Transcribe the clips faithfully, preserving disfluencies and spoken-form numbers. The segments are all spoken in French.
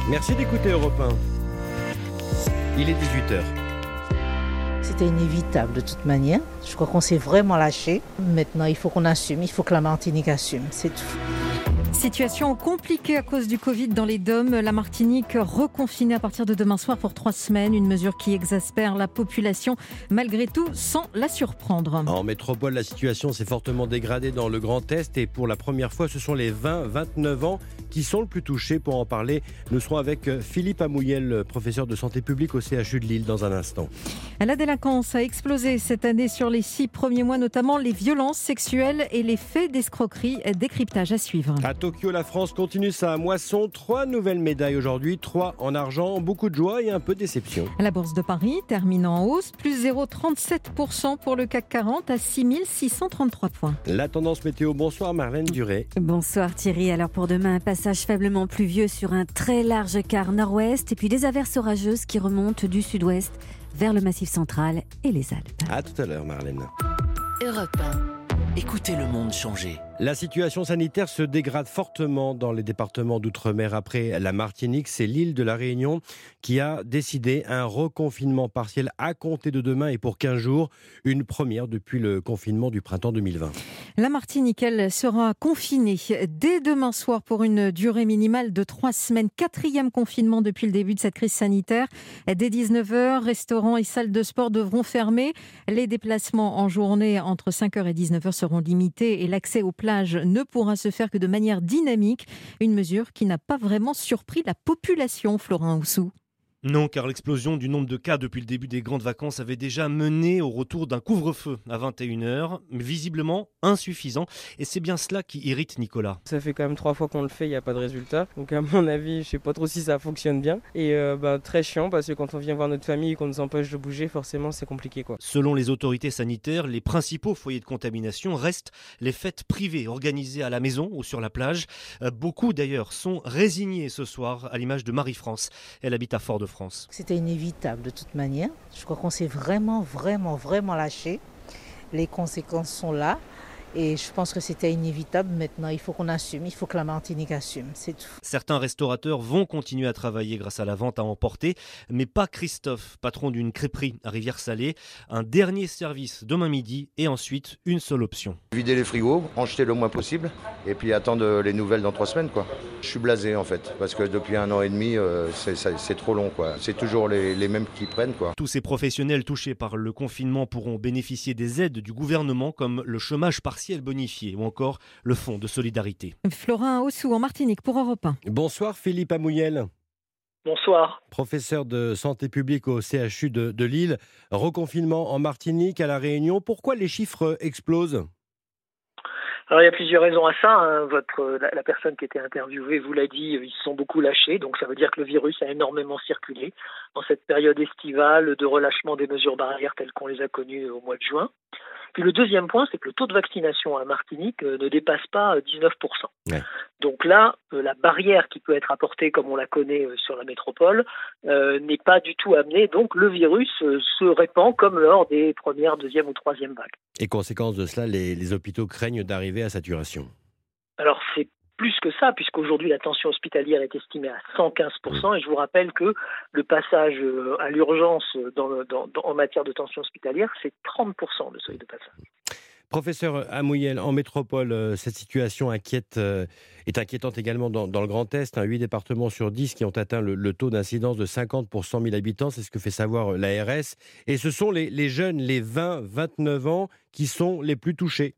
Merci d'écouter Europe un. Il est dix-huit heures. C'était inévitable de toute manière. Je crois qu'on s'est vraiment lâché. Maintenant, il faut qu'on assume, il faut que la Martinique assume, c'est tout. Situation compliquée à cause du Covid dans les D O M. La Martinique reconfinée à partir de demain soir pour trois semaines. Une mesure qui exaspère la population, malgré tout, sans la surprendre. En métropole, la situation s'est fortement dégradée dans le Grand Est. Et pour la première fois, ce sont les vingt à vingt-neuf ans qui sont le plus touchés. Pour en parler, nous serons avec Philippe Amouyel, professeur de santé publique au C H U de Lille, dans un instant. La délinquance a explosé cette année sur les six premiers mois, notamment les violences sexuelles et les faits d'escroquerie. Décryptage à suivre. À Tokyo, la France continue sa moisson. Trois nouvelles médailles aujourd'hui, trois en argent. Beaucoup de joie et un peu de déception. La Bourse de Paris termine en hausse, plus zéro virgule trente-sept pour cent pour le C A C quarante à six mille six cent trente-trois points. La tendance météo, bonsoir Marlène Duré. Bonsoir Thierry. Alors pour demain, un passage faiblement pluvieux sur un très large quart nord-ouest et puis des averses orageuses qui remontent du sud-ouest vers le Massif central et les Alpes. À tout à l'heure Marlène. Europe un. Écoutez le monde changer. La situation sanitaire se dégrade fortement dans les départements d'outre-mer. Après la Martinique, c'est l'île de la Réunion qui a décidé un reconfinement partiel à compter de demain et pour quinze jours. Une première depuis le confinement du printemps deux mille vingt. La Martinique, elle, sera confinée dès demain soir pour une durée minimale de trois semaines. Quatrième confinement depuis le début de cette crise sanitaire. Dès dix-neuf heures, restaurants et salles de sport devront fermer. Les déplacements en journée entre cinq heures et dix-neuf heures seront limités et l'accès aux plage ne pourra se faire que de manière dynamique. Une mesure qui n'a pas vraiment surpris la population, Florin Houssou. Non, car l'explosion du nombre de cas depuis le début des grandes vacances avait déjà mené au retour d'un couvre-feu à vingt et une heures, mais visiblement insuffisant. Et c'est bien cela qui irrite Nicolas. Ça fait quand même trois fois qu'on le fait, il n'y a pas de résultat. Donc à mon avis, je ne sais pas trop si ça fonctionne bien. Et euh, bah, très chiant parce que quand on vient voir notre famille et qu'on nous empêche de bouger, forcément c'est compliqué, quoi. Selon les autorités sanitaires, les principaux foyers de contamination restent les fêtes privées organisées à la maison ou sur la plage. Euh, beaucoup d'ailleurs sont résignés ce soir, à l'image de Marie-France. Elle habite à Fort-de-France. France. C'était inévitable de toute manière. Je crois qu'on s'est vraiment, vraiment, vraiment lâché. Les conséquences sont là. Et je pense que c'était inévitable. Maintenant, il faut qu'on assume, il faut que la Martinique assume, c'est tout. Certains restaurateurs vont continuer à travailler grâce à la vente à emporter, mais pas Christophe, patron d'une crêperie à Rivière-Salée. Un dernier service demain midi et ensuite une seule option. Vider les frigos, en jeter le moins possible et puis attendre les nouvelles dans trois semaines, quoi. Je suis blasé en fait, parce que depuis un an et demi, euh, c'est, c'est, c'est trop long, quoi. C'est toujours les, les mêmes qui prennent, quoi. Tous ces professionnels touchés par le confinement pourront bénéficier des aides du gouvernement comme le chômage partiel bonifié ou encore le fonds de solidarité. Florin Houssou en Martinique pour Europe un. Bonsoir Philippe Amouyel. Bonsoir. Professeur de santé publique au C H U de, de Lille. Reconfinement en Martinique, à La Réunion. Pourquoi les chiffres explosent ? Alors il y a plusieurs raisons à ça. Hein. Votre, la, la personne qui était interviewée vous l'a dit, ils se sont beaucoup lâchés. Donc ça veut dire que le virus a énormément circulé dans cette période estivale de relâchement des mesures barrières telles qu'on les a connues au mois de juin. Puis le deuxième point, c'est que le taux de vaccination à Martinique euh, ne dépasse pas dix-neuf pour cent. Ouais. Donc là, euh, la barrière qui peut être apportée, comme on la connaît euh, sur la métropole, euh, n'est pas du tout amenée. Donc le virus euh, se répand comme lors des premières, deuxième ou troisième vagues. Et conséquence de cela, les, les hôpitaux craignent d'arriver à saturation. Alors c'est plus que ça, puisqu'aujourd'hui la tension hospitalière est estimée à cent quinze pour cent, et je vous rappelle que le passage à l'urgence dans le, dans, dans, en matière de tension hospitalière, c'est trente pour cent de seuil de passage. Professeur Amouyel, en métropole, cette situation inquiète, euh, est inquiétante également dans, dans le Grand Est. Hein, huit départements sur dix qui ont atteint le, le taux d'incidence de cinquante pour cent mille habitants, c'est ce que fait savoir l'A R S. Et ce sont les, les jeunes, les vingt à vingt-neuf ans, qui sont les plus touchés.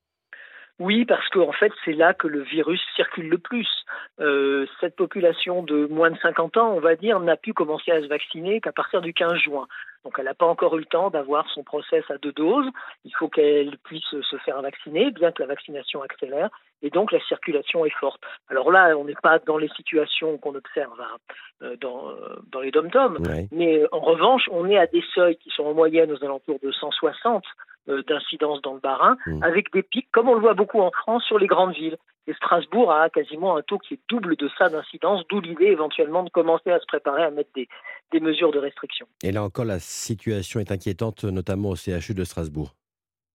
Oui, parce qu'en en fait, c'est là que le virus circule le plus. Euh, cette population de moins de cinquante ans, on va dire, n'a pu commencer à se vacciner qu'à partir du quinze juin. Donc elle n'a pas encore eu le temps d'avoir son process à deux doses. Il faut qu'elle puisse se faire vacciner, bien que la vaccination accélère. Et donc la circulation est forte. Alors là, on n'est pas dans les situations qu'on observe hein, dans, dans les dom-toms. Ouais. Mais en revanche, on est à des seuils qui sont en moyenne aux alentours de cent soixante euh, d'incidence dans le Bas-Rhin, mmh. avec des pics, comme on le voit beaucoup en France, sur les grandes villes. Et Strasbourg a quasiment un taux qui est double de ça d'incidence, d'où l'idée éventuellement de commencer à se préparer à mettre des, des mesures de restriction. Et là encore, la situation est inquiétante, notamment au C H U de Strasbourg.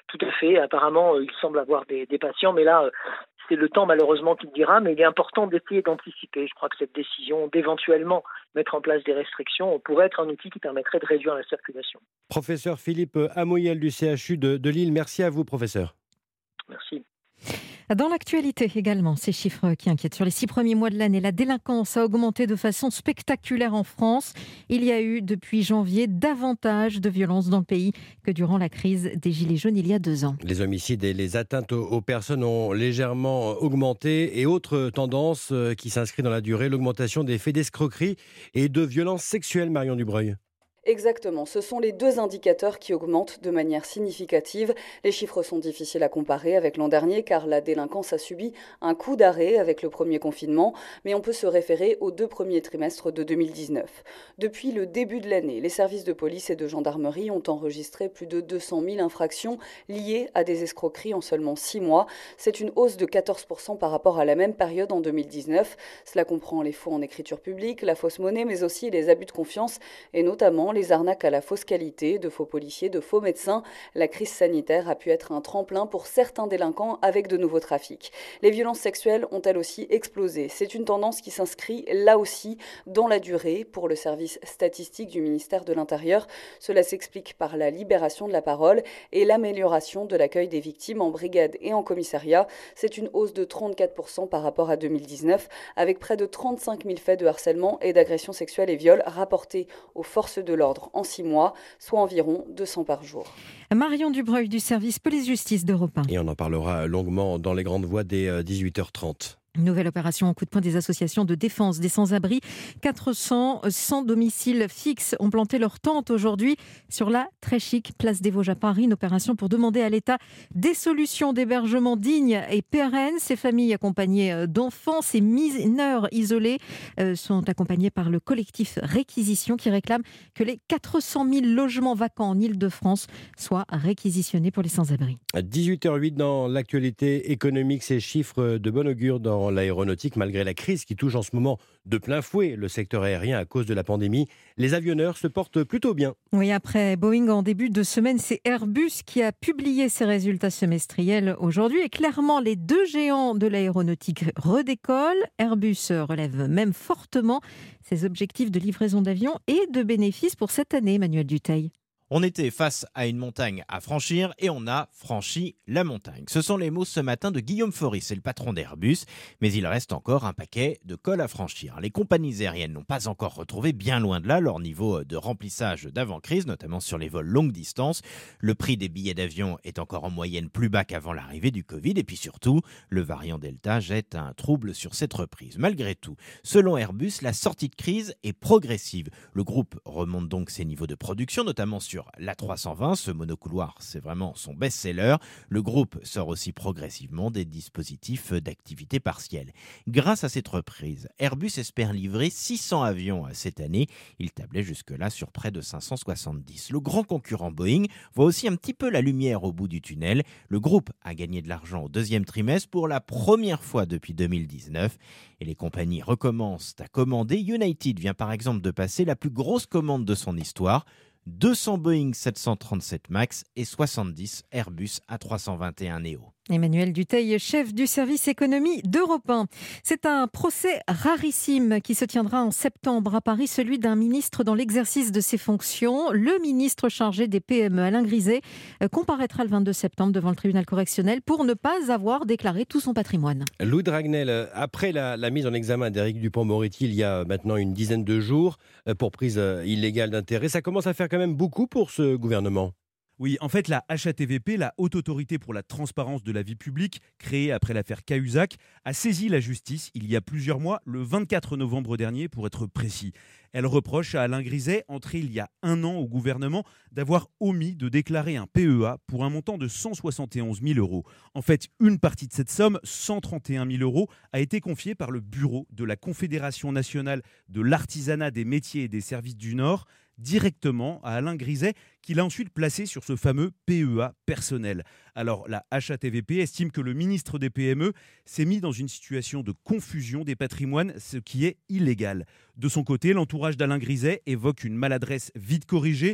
tout à fait. Apparemment, il semble avoir des, des patients, mais là, c'est le temps malheureusement qui le dira, mais il est important d'essayer d'anticiper. Je crois que cette décision d'éventuellement mettre en place des restrictions pourrait être un outil qui permettrait de réduire la circulation. Professeur Philippe Amouyel du C H U de, de Lille, merci à vous professeur. Merci. Dans l'actualité également, ces chiffres qui inquiètent. Sur les six premiers mois de l'année, la délinquance a augmenté de façon spectaculaire en France. Il y a eu depuis janvier davantage de violences dans le pays que durant la crise des Gilets jaunes il y a deux ans. Les homicides et les atteintes aux personnes ont légèrement augmenté. Et autre tendance qui s'inscrit dans la durée, l'augmentation des faits d'escroquerie et de violences sexuelles, Marion Dubreuil. Exactement, ce sont les deux indicateurs qui augmentent de manière significative. Les chiffres sont difficiles à comparer avec l'an dernier car la délinquance a subi un coup d'arrêt avec le premier confinement, mais on peut se référer aux deux premiers trimestres de deux mille dix-neuf. Depuis le début de l'année, les services de police et de gendarmerie ont enregistré plus de deux cent mille infractions liées à des escroqueries en seulement six mois. C'est une hausse de quatorze pour cent par rapport à la même période en deux mille dix-neuf. Cela comprend les faux en écriture publique, la fausse monnaie, mais aussi les abus de confiance et notamment les arnaques à la fausse qualité, de faux policiers, de faux médecins. La crise sanitaire a pu être un tremplin pour certains délinquants avec de nouveaux trafics. Les violences sexuelles ont elles aussi explosé. C'est une tendance qui s'inscrit là aussi dans la durée pour le service statistique du ministère de l'Intérieur. Cela s'explique par la libération de la parole et l'amélioration de l'accueil des victimes en brigade et en commissariat. C'est une hausse de trente-quatre pour cent par rapport à deux mille dix-neuf, avec près de trente-cinq mille faits de harcèlement et d'agression sexuelle et viol rapportés aux forces de l'ordre en six mois, soit environ deux cents par jour. Marion Dubreuil du service police-justice d'Europe un. Et on en parlera longuement dans les grandes voies dès dix-huit heures trente. Nouvelle opération en coup de poing des associations de défense des sans-abri. quatre cents sans domicile fixe ont planté leur tente aujourd'hui sur la très chic place des Vosges à Paris. Une opération pour demander à l'État des solutions d'hébergement dignes et pérennes. Ces familles accompagnées d'enfants, ces mineurs isolés sont accompagnés par le collectif Réquisition qui réclame que les quatre cent mille logements vacants en Île-de-France soient réquisitionnés pour les sans-abri. À dix-huit heures huit dans l'actualité économique, ces chiffres de bon augure dans l'aéronautique, malgré la crise qui touche en ce moment de plein fouet le secteur aérien à cause de la pandémie. Les avionneurs se portent plutôt bien. Oui, après Boeing en début de semaine, c'est Airbus qui a publié ses résultats semestriels aujourd'hui. Et clairement, les deux géants de l'aéronautique redécollent. Airbus relève même fortement ses objectifs de livraison d'avions et de bénéfices pour cette année, Emmanuel Dutheil. On était face à une montagne à franchir et on a franchi la montagne. Ce sont les mots ce matin de Guillaume Faury, c'est le patron d'Airbus, mais il reste encore un paquet de cols à franchir. Les compagnies aériennes n'ont pas encore retrouvé, bien loin de là, leur niveau de remplissage d'avant-crise, notamment sur les vols longue distance. Le prix des billets d'avion est encore en moyenne plus bas qu'avant l'arrivée du Covid et puis surtout, le variant Delta jette un trouble sur cette reprise. Malgré tout, selon Airbus, la sortie de crise est progressive. Le groupe remonte donc ses niveaux de production, notamment sur l'A trois cent vingt, ce monocouloir, c'est vraiment son best-seller. Le groupe sort aussi progressivement des dispositifs d'activité partielle. Grâce à cette reprise, Airbus espère livrer six cents avions cette année. Il tablait jusque-là sur près de cinq cent soixante-dix. Le grand concurrent Boeing voit aussi un petit peu la lumière au bout du tunnel. Le groupe a gagné de l'argent au deuxième trimestre pour la première fois depuis deux mille dix-neuf. Et les compagnies recommencent à commander. United vient par exemple de passer la plus grosse commande de son histoire. deux cents Boeing sept cent trente-sept MAX et soixante-dix Airbus A trois cent vingt et un Neo. Emmanuel Dutheil, chef du service économie d'Europe un. C'est un procès rarissime qui se tiendra en septembre à Paris, celui d'un ministre dans l'exercice de ses fonctions. Le ministre chargé des P M E, Alain Griset, comparaîtra le vingt-deux septembre devant le tribunal correctionnel pour ne pas avoir déclaré tout son patrimoine. Louis Dragnel, après la, la mise en examen d'Éric Dupond-Moretti il y a maintenant une dizaine de jours pour prise illégale d'intérêt, ça commence à faire quand même beaucoup pour ce gouvernement. Oui, en fait, la H A T V P, la Haute Autorité pour la Transparence de la Vie Publique, créée après l'affaire Cahuzac, a saisi la justice il y a plusieurs mois, le vingt-quatre novembre dernier pour être précis. Elle reproche à Alain Griset, entré il y a un an au gouvernement, d'avoir omis de déclarer un P E A pour un montant de cent soixante et onze mille euros. En fait, une partie de cette somme, cent trente et un mille euros, a été confiée par le bureau de la Confédération nationale de l'artisanat des métiers et des services du Nord, directement à Alain Griset, qu'il a ensuite placé sur ce fameux P E A personnel. Alors la H A T V P estime que le ministre des P M E s'est mis dans une situation de confusion des patrimoines, ce qui est illégal. De son côté, l'entourage d'Alain Griset évoque une maladresse vite corrigée.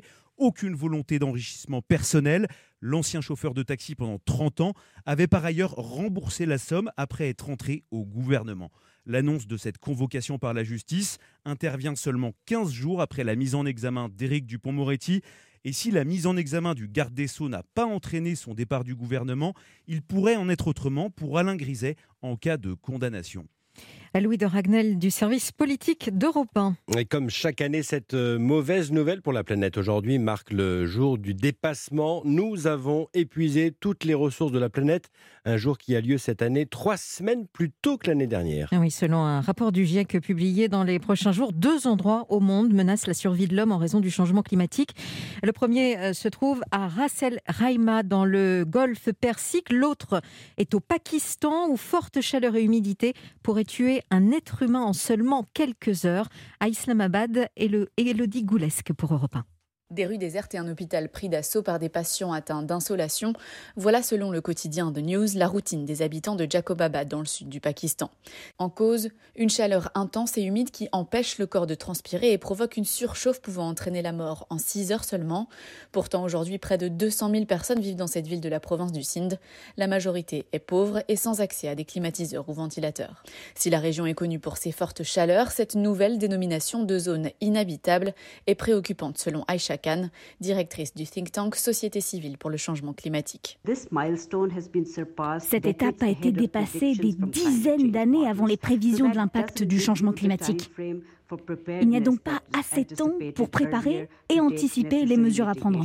aucune volonté d'enrichissement personnel. L'ancien chauffeur de taxi pendant trente ans avait par ailleurs remboursé la somme après être entré au gouvernement. L'annonce de cette convocation par la justice intervient seulement quinze jours après la mise en examen d'Éric Dupond-Moretti. Et si la mise en examen du garde des Sceaux n'a pas entraîné son départ du gouvernement, il pourrait en être autrement pour Alain Griset en cas de condamnation. Louis de Ragnel du service politique d'Europe un. Et comme chaque année, cette mauvaise nouvelle pour la planète aujourd'hui marque le jour du dépassement. Nous avons épuisé toutes les ressources de la planète. Un jour qui a lieu cette année, trois semaines plus tôt que l'année dernière. Oui, selon un rapport du GIEC publié dans les prochains jours, deux endroits au monde menacent la survie de l'homme en raison du changement climatique. Le premier se trouve à Ras El Khaimah dans le golfe Persique. L'autre est au Pakistan où forte chaleur et humidité pourraient tuer un être humain en seulement quelques heures. À Islamabad, et le Élodie Goulesque pour Europe un. Des rues désertes et un hôpital pris d'assaut par des patients atteints d'insolation. Voilà, selon le quotidien The News, la routine des habitants de Jacobabad dans le sud du Pakistan. En cause, une chaleur intense et humide qui empêche le corps de transpirer et provoque une surchauffe pouvant entraîner la mort en six heures seulement. Pourtant, aujourd'hui, près de deux cent mille personnes vivent dans cette ville de la province du Sindh. La majorité est pauvre et sans accès à des climatiseurs ou ventilateurs. Si la région est connue pour ses fortes chaleurs, cette nouvelle dénomination de zone inhabitable est préoccupante selon Aisha Khan, directrice du think tank Société civile pour le changement climatique. Cette étape a été dépassée des dizaines d'années avant les prévisions de l'impact du changement climatique. Il n'y a donc pas assez de temps pour préparer et anticiper les mesures à prendre.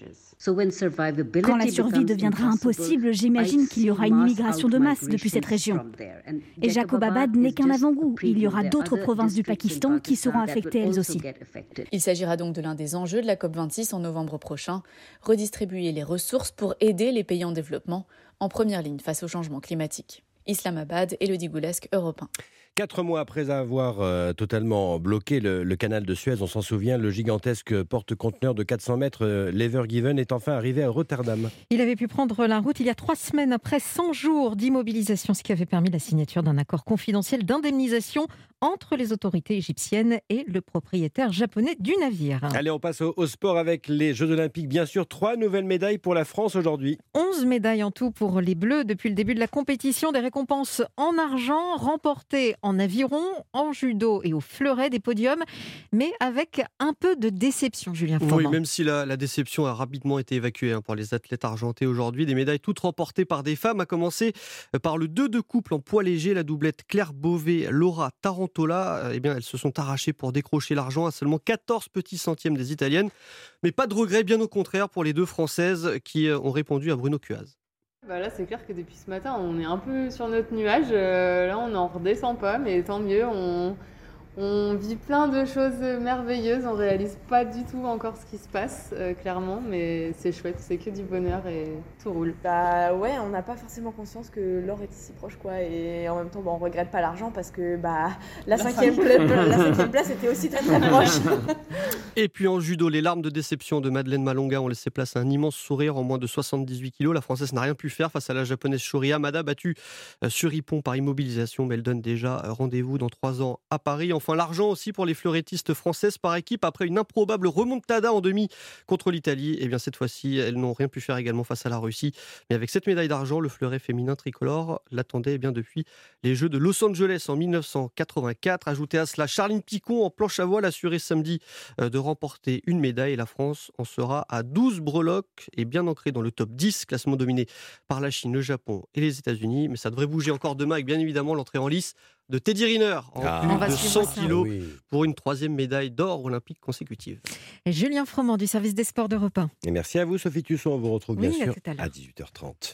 Quand la survie deviendra impossible, j'imagine qu'il y aura une immigration de masse depuis cette région. Et Jacobabad n'est qu'un avant-goût. Il y aura d'autres provinces du Pakistan qui seront affectées elles aussi. Il s'agira donc de l'un des enjeux de la COP vingt-six en novembre prochain, redistribuer les ressources pour aider les pays en développement en première ligne face au changement climatique. Islamabad, Élodie Goulesque, Europe un. Quatre mois après avoir euh, totalement bloqué le, le canal de Suez, on s'en souvient, le gigantesque porte-conteneur de quatre cents mètres, euh, l'Ever Given, est enfin arrivé à Rotterdam. Il avait pu prendre la route il y a trois semaines après cent jours d'immobilisation, ce qui avait permis la signature d'un accord confidentiel d'indemnisation entre les autorités égyptiennes et le propriétaire japonais du navire. Allez, on passe au, au sport avec les Jeux Olympiques. Bien sûr, trois nouvelles médailles pour la France aujourd'hui. onze médailles en tout pour les Bleus depuis le début de la compétition. Des récompenses en argent remportées en aviron, en judo et au fleuret, des podiums, mais avec un peu de déception, Julien Froment. Oui, même si la, la déception a rapidement été évacuée hein, pour les athlètes argentés aujourd'hui. Des médailles toutes remportées par des femmes, à commencer par le deux de couple en poids léger, la doublette Claire Beauvais-Laura Tarantola. Eh bien, elles se sont arrachées pour décrocher l'argent à seulement quatorze petits centièmes des Italiennes. Mais pas de regret, bien au contraire, pour les deux Françaises qui ont répondu à Bruno Cuaz. Bah là, c'est clair que depuis ce matin, on est un peu sur notre nuage. Euh, là, on n'en redescend pas, mais tant mieux. On, on vit plein de choses merveilleuses. On réalise pas du tout encore ce qui se passe, euh, clairement, mais c'est chouette. C'est que du bonheur et tout roule. Bah ouais, on n'a pas forcément conscience que l'or est si proche, quoi. Et en même temps, bah, on regrette pas l'argent parce que bah la, la cinquième, pla- la cinquième place était aussi très très proche. Et puis en judo, les larmes de déception de Madeleine Malonga ont laissé place à un immense sourire en moins de soixante-dix-huit kilos. La Française n'a rien pu faire face à la Japonaise Shori Hamada, battue sur Ippon par immobilisation, mais elle donne déjà rendez-vous dans trois ans à Paris. Enfin, l'argent aussi pour les fleurettistes françaises par équipe après une improbable remontada en demi contre l'Italie. Et bien cette fois-ci, elles n'ont rien pu faire également face à la Russie. Mais avec cette médaille d'argent, le fleuret féminin tricolore l'attendait bien depuis les Jeux de Los Angeles en dix-neuf cent quatre-vingt-quatre. Ajoutez à cela Charline Picon en planche à voile, assuré samedi de remporter une médaille. Et la France en sera à douze breloques et bien ancrée dans le top dix, classement dominé par la Chine, le Japon et les États-Unis. Mais ça devrait bouger encore demain avec bien évidemment l'entrée en lice de Teddy Riner en ah, plus de cent kilos oui. pour une troisième médaille d'or olympique consécutive. Et Julien Froment du service des sports d'Europe un. Et merci à vous Sophie Tusson, on vous retrouve bien oui, sûr à, à dix-huit heures trente.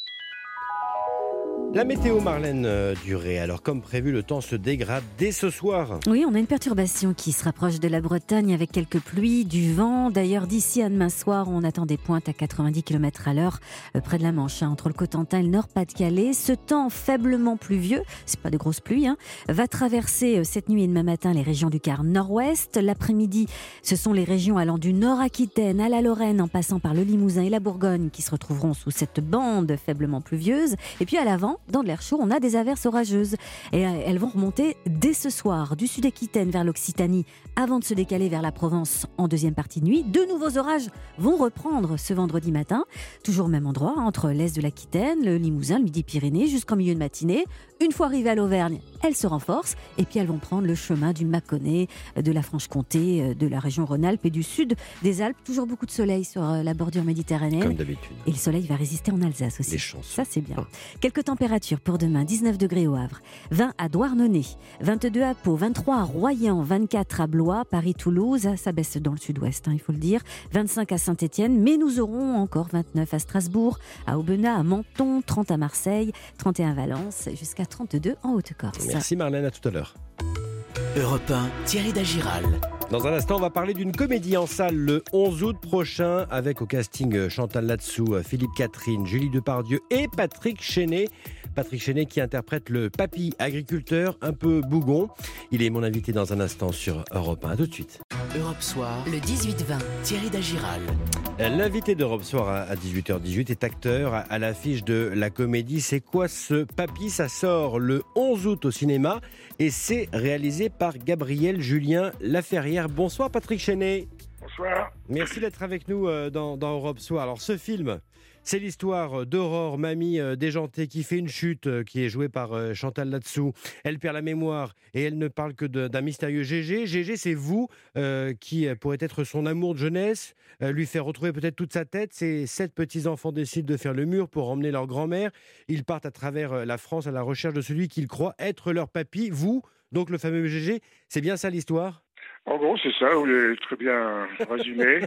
La météo, Marlène euh, Duré. Alors, comme prévu, le temps se dégrade dès ce soir. Oui, on a une perturbation qui se rapproche de la Bretagne avec quelques pluies, du vent. D'ailleurs, d'ici à demain soir, on attend des pointes à quatre-vingt-dix kilomètres à l'heure euh, près de la Manche, hein, entre le Cotentin et le Nord-Pas-de-Calais. Ce temps faiblement pluvieux, c'est pas de grosses pluies, hein, va traverser euh, cette nuit et demain matin les régions du quart nord-ouest. L'après-midi, ce sont les régions allant du Nord-Aquitaine à la Lorraine, en passant par le Limousin et la Bourgogne, qui se retrouveront sous cette bande faiblement pluvieuse. Et puis à l'avant, dans de l'air chaud, on a des averses orageuses. Et elles vont remonter dès ce soir, du sud-Aquitaine vers l'Occitanie, avant de se décaler vers la Provence en deuxième partie de nuit. De nouveaux orages vont reprendre ce vendredi matin, toujours au même endroit, entre l'est de l'Aquitaine, le Limousin, le Midi-Pyrénées, jusqu'en milieu de matinée. Une fois arrivées à l'Auvergne, elles se renforcent et puis elles vont prendre le chemin du Mâconnais, de la Franche-Comté, de la région Rhône-Alpes et du sud des Alpes. Toujours beaucoup de soleil sur la bordure méditerranéenne. Comme d'habitude. Et le soleil va résister en Alsace aussi. Les chances. Ça, c'est bien. Ah. Quelques températures pour demain. dix-neuf degrés au Havre, vingt à Douarnenez, vingt-deux à Pau, vingt-trois à Royan, vingt-quatre à Blois, Paris-Toulouse. Ça baisse dans le sud-ouest, hein, il faut le dire. vingt-cinq à Saint-Étienne, mais nous aurons encore vingt-neuf à Strasbourg, à Aubenas, à Menton, trente à Marseille, trente et un à Valence, jusqu'à trente-deux en Haute-Corse. Merci Marlène, à tout à l'heure. Europe un, Thierry Dagiral. Dans un instant, on va parler d'une comédie en salle le onze août prochain avec au casting Chantal Latsou, Philippe Catherine, Julie Depardieu et Patrick Chenet. Patrick Chenet qui interprète le papy agriculteur un peu bougon. Il est mon invité dans un instant sur Europe un. À tout de suite. Europe Soir, le dix-huit vingt, Thierry Dagiral. L'invité d'Europe Soir à dix-huit heures dix-huit est acteur à l'affiche de la comédie C'est quoi ce papy ? Ça sort le onze août au cinéma et c'est réalisé par Gabriel Julien Laferrière. Bonsoir Patrick Chenet. Bonsoir. Merci d'être avec nous dans, dans Europe Soir. Alors ce film, c'est l'histoire d'Aurore, mamie déjantée qui fait une chute, qui est jouée par Chantal Latsou. Elle perd la mémoire et elle ne parle que de, d'un mystérieux Gégé. Gégé, c'est vous euh, qui pourrait être son amour de jeunesse, euh, lui faire retrouver peut-être toute sa tête. Ses sept petits-enfants décident de faire le mur pour emmener leur grand-mère. Ils partent à travers la France à la recherche de celui qu'ils croient être leur papy. Vous, donc le fameux Gégé, c'est bien ça l'histoire ? En gros, c'est ça, vous l'avez très bien résumé.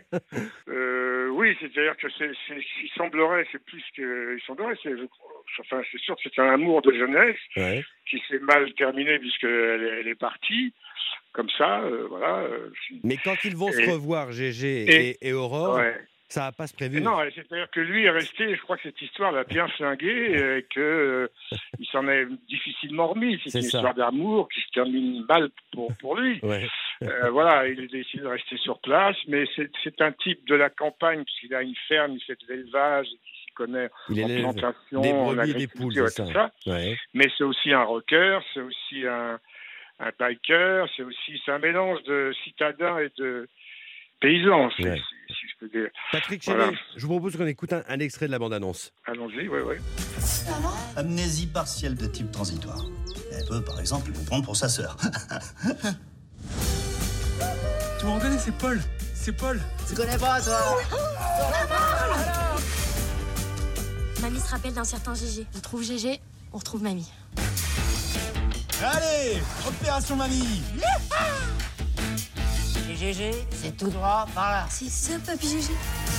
euh, oui, c'est-à-dire que c'est, c'est, il semblerait, c'est plus que, il semblerait, c'est, enfin, c'est sûr que c'est un amour de jeunesse ouais. qui s'est mal terminé puisqu'elle elle est partie, comme ça, euh, voilà. Euh, Mais quand ils vont et, se revoir, Gégé et, et, et Aurore, ouais. ça n'a pas se prévu. Non, c'est-à-dire que lui est resté, je crois que cette histoire l'a bien flingué et qu'il euh, s'en est difficilement remis. C'est, c'est une ça. histoire d'amour qui se termine mal pour, pour lui. Ouais. Euh, voilà, il a décidé de rester sur place, mais c'est, c'est un type de la campagne, puisqu'il a une ferme, il fait de l'élevage, il s'y connaît il en plantation, des en agriculture, des poules, tout ça. ça. Ouais. Mais c'est aussi un rocker, c'est aussi un, un biker, c'est aussi c'est un mélange de citadin et de paysan, si, ouais. si, si je peux dire. Patrick Chenet, voilà. Je vous propose qu'on écoute un, un extrait de la bande-annonce. Allons-y, oui, oui. Amnésie partielle de type transitoire. Elle peut, par exemple, vous prendre pour sa sœur. Tu me reconnais, c'est Paul. C'est Paul. Tu connais pas, toi? Mamie se rappelle d'un certain Gégé. On trouve Gégé, on retrouve Mamie. Allez, opération Mamie. Et Gégé, c'est tout droit par là. C'est ça, papy Gégé.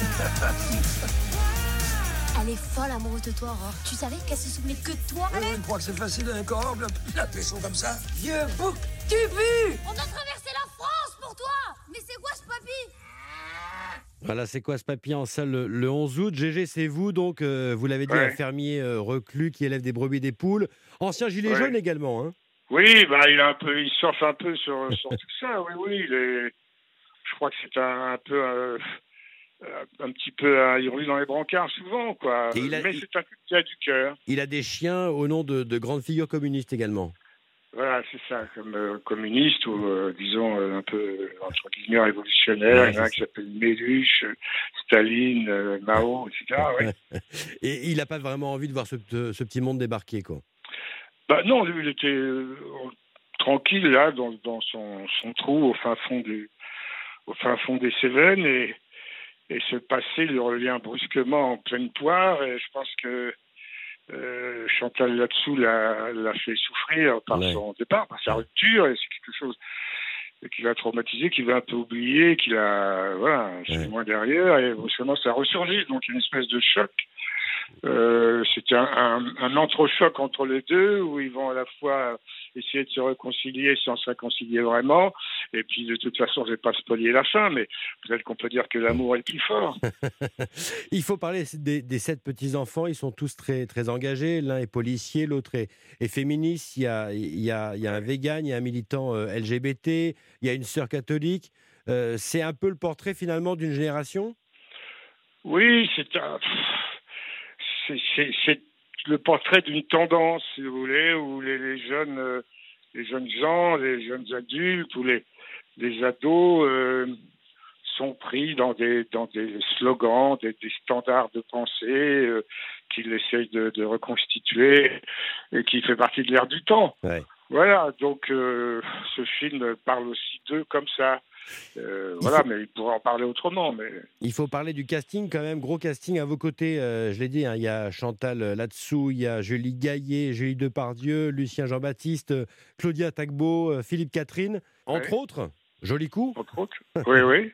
Elle est folle amoureuse de toi, Aurore. Tu savais qu'elle se souvenait que de toi? Elle croit que c'est facile avec Aurore, la pécho comme ça. Vieux bouc, tu pues. On a traversé la France pour toi. Mais c'est quoi ce papy? Voilà, c'est quoi ce papy en salle le, le onze août. Gégé, c'est vous, donc, euh, vous l'avez dit, ouais. un fermier euh, reclus qui élève des brebis et des poules. Ancien gilet ouais. jaune également, hein. Oui, bah, il, a un peu, il surfe un peu sur, sur tout ça, oui, oui. Il est, je crois que c'est un, un peu... Euh, un petit peu, euh, il roule dans les brancards souvent, quoi. A, Mais il, c'est un type qui a du cœur. Il a des chiens au nom de, de grandes figures communistes également. Voilà, c'est ça, comme euh, communiste ou, euh, disons, euh, un peu, entre guillemets, révolutionnaire. Ouais, il y en a un qui s'appelle Méluche, Staline, euh, Mao, et cetera. Ouais. Et il n'a pas vraiment envie de voir ce, ce petit monde débarquer, quoi. Bah non, lui, il était euh, tranquille, là, dans, dans son, son trou, au fin fond, du, au fin fond des Cévennes, et Et ce passé lui revient brusquement en pleine poire. Et je pense que euh, Chantal Latsou l'a, l'a fait souffrir par ouais. son départ, par sa rupture. Et c'est quelque chose qui l'a traumatisé, qu'il va un peu oublier, qu'il a, voilà, c'est ouais. moins derrière. Et brusquement, ça ressurgit. Donc, une espèce de choc. Euh, c'était un, un, un entrechoc entre les deux où ils vont à la fois essayer de se réconcilier sans se réconcilier vraiment, et puis de toute façon je ne vais pas spoiler la fin, mais peut-être qu'on peut dire que l'amour est le plus fort. Il faut parler des, des sept petits-enfants, ils sont tous très, très engagés, l'un est policier, l'autre est, est féministe, il y, a, il, y a, il y a un vegan, il y a un militant euh, L G B T, il y a une sœur catholique, euh, c'est un peu le portrait finalement d'une génération ? Oui, c'est un... C'est, c'est, c'est le portrait d'une tendance, si vous voulez, où les, les jeunes, euh, les jeunes gens, les jeunes adultes ou les, les ados euh, sont pris dans des, dans des slogans, des, des standards de pensée euh, qu'ils essayent de, de reconstituer et qui fait partie de l'ère du temps. Ouais. Voilà, donc euh, ce film parle aussi d'eux comme ça. Euh, voilà, faut... mais il pourrait en parler autrement. Mais... Il faut parler du casting quand même, gros casting à vos côtés. Euh, je l'ai dit, hein, il y a Chantal là-dessous, il y a Julie Gaillet, Julie Depardieu, Lucien Jean-Baptiste, Claudia Tagbo, euh, Philippe Catherine, entre ouais. autres. Joli coup. Entre autres, oui, oui.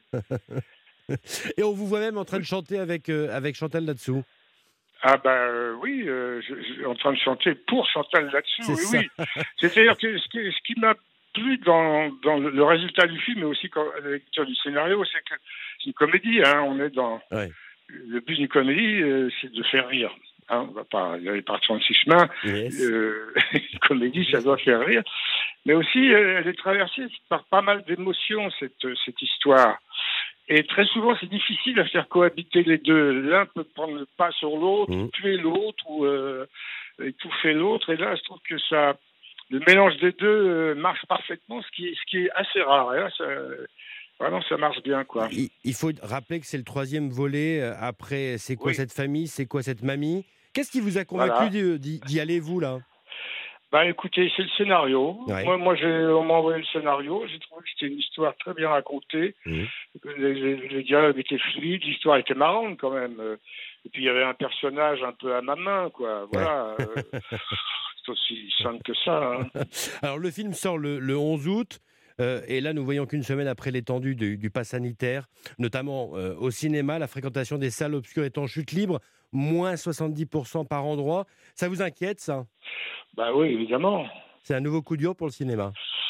Et on vous voit même en train de chanter avec, euh, avec Chantal là-dessous. Ah ben euh, oui, euh, je, je, en train de chanter pour Chantal là-dessous, oui, ça. oui. C'est-à-dire que ce qui, ce qui m'a plu dans, dans le, le résultat du film, mais aussi quand, la lecture du scénario, c'est que c'est une comédie, hein, on est dans... Ouais. Le but d'une comédie, euh, c'est de faire rire. Hein, on va pas y aller par trente-six chemins. Yes. Euh, une comédie, ça doit faire rire. Mais aussi, euh, elle est traversée par pas mal d'émotions, cette, cette histoire. Et très souvent, c'est difficile à faire cohabiter les deux. L'un peut prendre le pas sur l'autre, mmh. tuer l'autre, ou euh, étouffer l'autre. Et là, je trouve que ça, le mélange des deux euh, marche parfaitement, ce qui est, ce qui est assez rare. Et là, ça, vraiment, ça marche bien, quoi. Il, il faut rappeler que c'est le troisième volet. Après, c'est quoi oui. cette famille? C'est quoi cette mamie? Qu'est-ce qui vous a convaincu voilà. d'y, d'y aller, vous, là? Bah écoutez, c'est le scénario. Ouais. Moi, moi j'ai, on m'a envoyé le scénario. J'ai trouvé que c'était une histoire très bien racontée. Mmh. Les, les, les dialogues étaient fluides, l'histoire était marrante quand même. Et puis il y avait un personnage un peu à ma main, quoi. Voilà. Ouais. euh, c'est aussi simple que ça. Hein. Alors le film sort le, le onze août. Euh, et là, nous voyons qu'une semaine après l'étendue du, du pass sanitaire, notamment euh, au cinéma, la fréquentation des salles obscures est en chute libre, moins soixante-dix pour cent par endroit. Ça vous inquiète, ça? Bah oui, évidemment. C'est un nouveau coup dur pour le cinéma.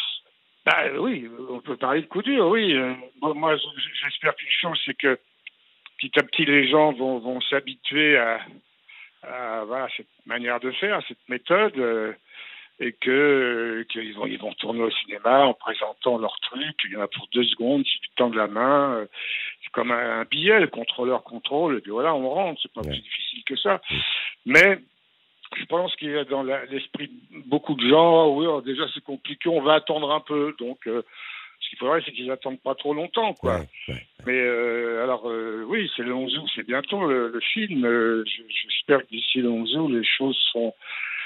Bah oui, on peut parler de coup dur, oui. Euh, moi, moi, j'espère qu'une chose, c'est que petit à petit, les gens vont, vont s'habituer à, à voilà, cette manière de faire, cette méthode. Euh, et que qu'ils vont ils vont tourner au cinéma en présentant leur truc. Il y en a pour deux secondes, si tu tends la main, c'est comme un, un billet, le contrôleur contrôle, et puis voilà, on rentre, c'est pas ouais. plus difficile que ça. Mais je pense qu'il y a dans la, l'esprit de beaucoup de gens, oui, alors déjà c'est compliqué, on va attendre un peu, donc euh, ce qu'il faudrait, c'est qu'ils attendent pas trop longtemps, quoi. Ouais, ouais, ouais. Mais euh, alors, euh, oui, c'est le onze août, c'est bientôt le, le film. Euh, j'espère que d'ici le onze août, les choses seront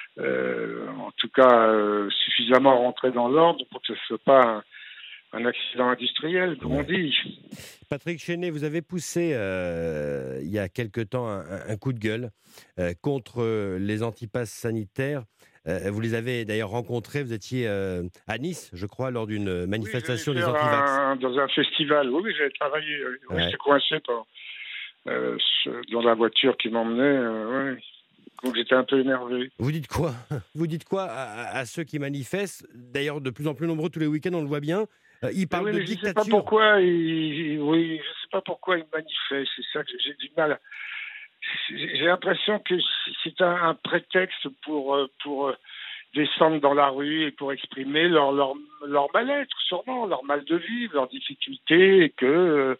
Euh, en tout cas euh, suffisamment rentré dans l'ordre pour que ce ne soit pas un, un accident industriel, comme ouais. on dit. Patrick Chenet, vous avez poussé euh, il y a quelque temps un, un coup de gueule euh, contre les antipasses sanitaires. Euh, vous les avez d'ailleurs rencontrés, vous étiez euh, à Nice, je crois, lors d'une manifestation oui, des antivax. Un, dans un festival, oui, j'avais travaillé, euh, ouais. j'étais coincé par, euh, dans la voiture qui m'emmenait, euh, oui. Donc j'étais un peu énervé. Vous dites quoi? Vous dites quoi à, à ceux qui manifestent? D'ailleurs, de plus en plus nombreux tous les week-ends, on le voit bien. Euh, ils parlent oui, de dictature. Je ne sais pas pourquoi ils, oui, je sais pas pourquoi ils manifestent. C'est ça que j'ai du mal. J'ai l'impression que c'est un, un prétexte pour pour descendre dans la rue et pour exprimer leur leur leur mal-être, sûrement leur mal de vivre, leurs difficultés, et que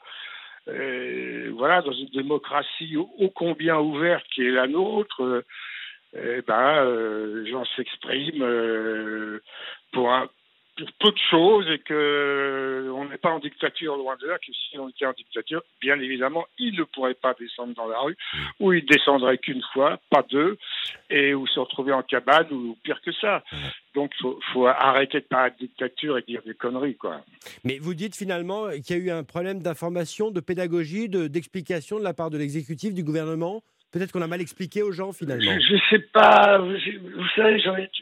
Euh, voilà, dans une démocratie ô, ô combien ouverte qui est la nôtre, euh, eh ben, euh, les gens s'expriment euh, pour, un, pour peu de choses et que euh, on n'est pas en dictature, loin de là, que si on était en dictature, bien évidemment, ils ne pourraient pas descendre dans la rue, ou ils descendraient qu'une fois, pas deux, et ou se retrouver en cabane, ou pire que ça. Donc, il faut, faut arrêter de parler de dictature et dire des conneries, quoi. Mais vous dites finalement qu'il y a eu un problème d'information, de pédagogie, de, d'explication de la part de l'exécutif, du gouvernement. Peut-être qu'on a mal expliqué aux gens, finalement. Je ne sais pas. Vous savez, j'en ai,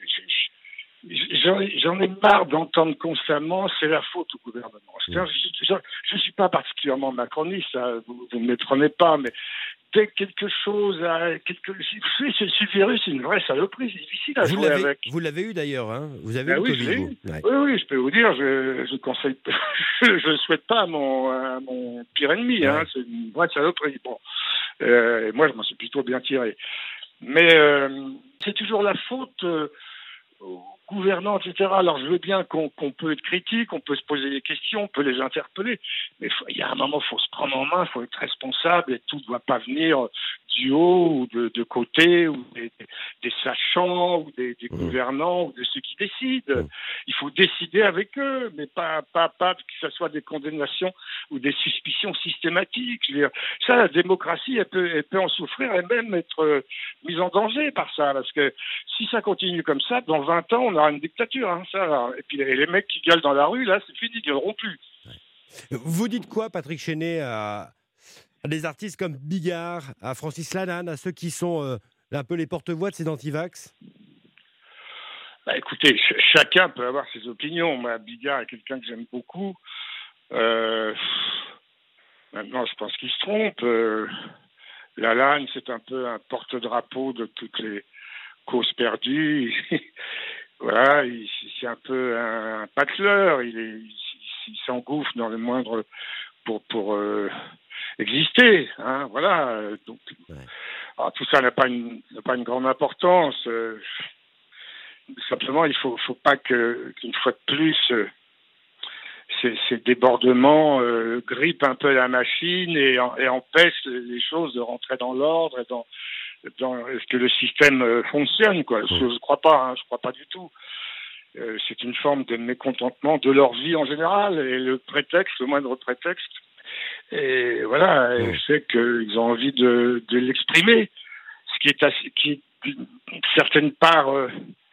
j'en, j'en ai marre d'entendre constamment c'est la faute au gouvernement. Mmh. Je ne suis pas particulièrement macroniste, hein, vous ne me méprenez pas, mais dès que quelque chose a... Quelque... Ce, ce virus, c'est une vraie saloperie, c'est difficile à vous jouer avec. Vous l'avez eu d'ailleurs, hein? Vous avez ben eu oui, le Covid, vous. Ouais. Oui, oui, je peux vous dire, je ne conseille pas, je ne souhaite pas à mon, à mon pire ennemi, ouais. hein, c'est une vraie saloperie. Bon. Euh, et moi, je m'en suis plutôt bien tiré. Mais euh, c'est toujours la faute euh, aux, gouvernants, et cetera. Alors je veux bien qu'on, qu'on peut être critique, on peut se poser des questions, on peut les interpeller, mais faut, il y a un moment, il faut se prendre en main, il faut être responsable et tout ne doit pas venir du haut ou de, de côté, ou des, des sachants, ou des, des gouvernants, ou de ceux qui décident. Il faut décider avec eux, mais pas, pas, pas que ce soit des condamnations ou des suspicions systématiques. Je veux dire, ça, la démocratie, elle peut, elle peut en souffrir et même être euh, mise en danger par ça, parce que si ça continue comme ça, dans vingt ans, on aura une dictature. Hein, ça, là. Et puis les mecs qui gueulent dans la rue, là, c'est fini, ils gueuleront plus. Vous dites quoi, Patrick Chenet, à, à des artistes comme Bigard, à Francis Lalanne, à ceux qui sont euh, un peu les porte-voix de ces antivax? Bah, écoutez, ch- chacun peut avoir ses opinions. Moi, Bigard est quelqu'un que j'aime beaucoup. Euh, maintenant, je pense qu'il se trompe. Euh, Lalanne, c'est un peu un porte-drapeau de toutes les causes perdues. Voilà, il, c'est un peu un, un pateleur. Il, est, il, il s'engouffre dans le moindre pour pour euh, exister. Hein, voilà. Donc, ouais. Alors, tout ça n'a pas une n'a pas une grande importance. Euh, simplement, il faut faut pas que qu'une fois de plus euh, ces, ces débordements euh, grippent un peu la machine et, et empêchent les choses de rentrer dans l'ordre et dans dans est-ce que le système euh, fonctionne, quoi. Je ne crois pas, hein, je crois pas du tout. Euh, c'est une forme de mécontentement de leur vie en général, et le prétexte, le moindre prétexte, et voilà, et je sais qu'ils ont envie de, de l'exprimer, ce qui est assez, qui, d'une certaine part, euh,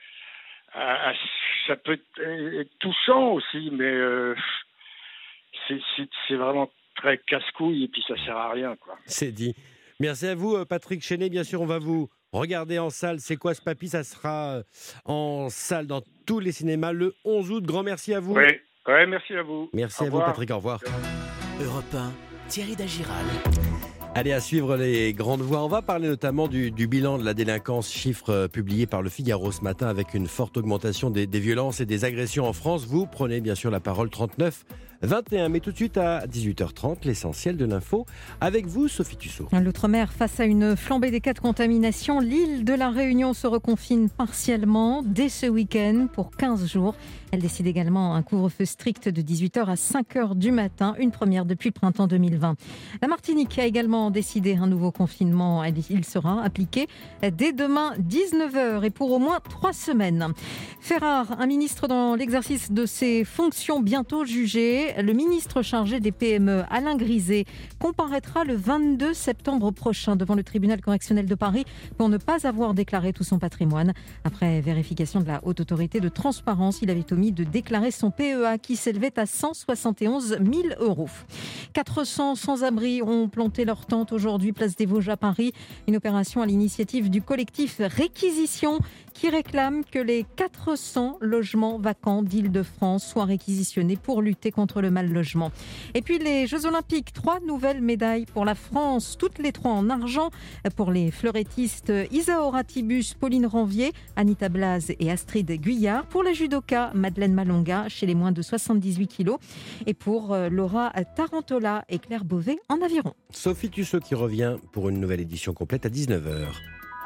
à, à, ça peut être touchant aussi, mais euh, c'est, c'est, c'est vraiment très casse-couille, et puis ça sert à rien, quoi. C'est dit. Merci à vous, Patrick Chenet. Bien sûr, on va vous regarder en salle. C'est quoi ce papy? Ça sera en salle dans tous les cinémas le onze août. Grand merci à vous. Oui, ouais, merci à vous. Merci au à revoir. vous, Patrick. Au revoir. Europe un, Thierry Dagiral. Allez, à suivre les grandes voix. On va parler notamment du, du bilan de la délinquance, chiffre publié par le Figaro ce matin avec une forte augmentation des, des violences et des agressions en France. Vous prenez bien sûr la parole trente-neuf vingt et un. Mais tout de suite à dix-huit heures trente, l'essentiel de l'info. Avec vous, Sophie Tussaud. L'Outre-mer, face à une flambée des cas de contamination, l'île de la Réunion se reconfine partiellement dès ce week-end pour quinze jours. Elle décide également un couvre-feu strict de dix-huit heures à cinq heures du matin, une première depuis le printemps deux mille vingt. La Martinique a également décidé un nouveau confinement. Il sera appliqué dès demain dix-neuf heures et pour au moins trois semaines. Fait rare, un ministre dans l'exercice de ses fonctions bientôt jugé. Le ministre chargé des P M E, Alain Griset, comparaîtra le vingt-deux septembre prochain devant le tribunal correctionnel de Paris pour ne pas avoir déclaré tout son patrimoine. Après vérification de la Haute Autorité de Transparence, il avait omis de déclarer son P E A qui s'élevait à cent soixante et onze mille euros. quatre cents sans-abri ont planté leur tente aujourd'hui, place des Vosges à Paris. Une opération à l'initiative du collectif Réquisition qui réclame que les quatre cents logements vacants d'Île-de-France soient réquisitionnés pour lutter contre le mal-logement. Et puis les Jeux Olympiques, trois nouvelles médailles pour la France, toutes les trois en argent. Pour les fleurettistes, Isaora Tibus, Pauline Ranvier, Anita Blaz et Astrid Guyard. Pour les judokas, Madeleine Malonga chez les moins de soixante-dix-huit kilos. Et pour Laura Tarantola et Claire Beauvais en aviron. Sophie Tussaud qui revient pour une nouvelle édition complète à dix-neuf heures.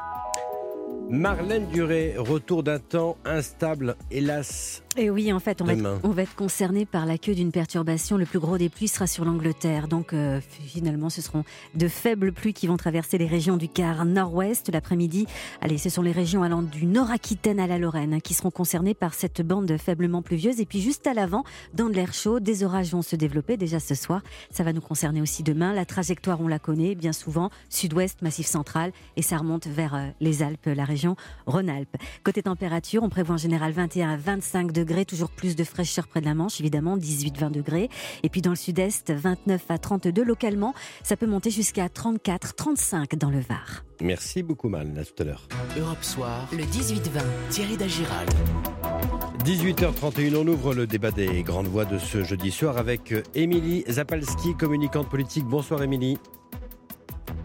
Marlène Duré, retour d'un temps instable, hélas. Et oui, en fait, on va, être, on va être concerné par la queue d'une perturbation. Le plus gros des pluies sera sur l'Angleterre. Donc, euh, finalement, ce seront de faibles pluies qui vont traverser les régions du quart nord-ouest l'après-midi. Allez, ce sont les régions allant du Nord-Aquitaine à la Lorraine hein, qui seront concernées par cette bande faiblement pluvieuse. Et puis, juste à l'avant, dans de l'air chaud, des orages vont se développer déjà ce soir. Ça va nous concerner aussi demain. La trajectoire, on la connaît bien souvent. Sud-ouest, Massif central. Et ça remonte vers euh, les Alpes, la région Rhône-Alpes. Côté température, on prévoit en général vingt et un à vingt-cinq degrés, toujours plus de fraîcheur près de la Manche, évidemment, dix-huit à vingt degrés. Et puis dans le sud-est, vingt-neuf à trente-deux localement. Ça peut monter jusqu'à trente-quatre à trente-cinq dans le Var. Merci beaucoup, Marlène. À tout à l'heure. Europe Soir, le dix-huit vingt, Thierry Dagiral. dix-huit heures trente et une, on ouvre le débat des grandes voix de ce jeudi soir avec Émilie Zapalski, communicante politique. Bonsoir, Émilie.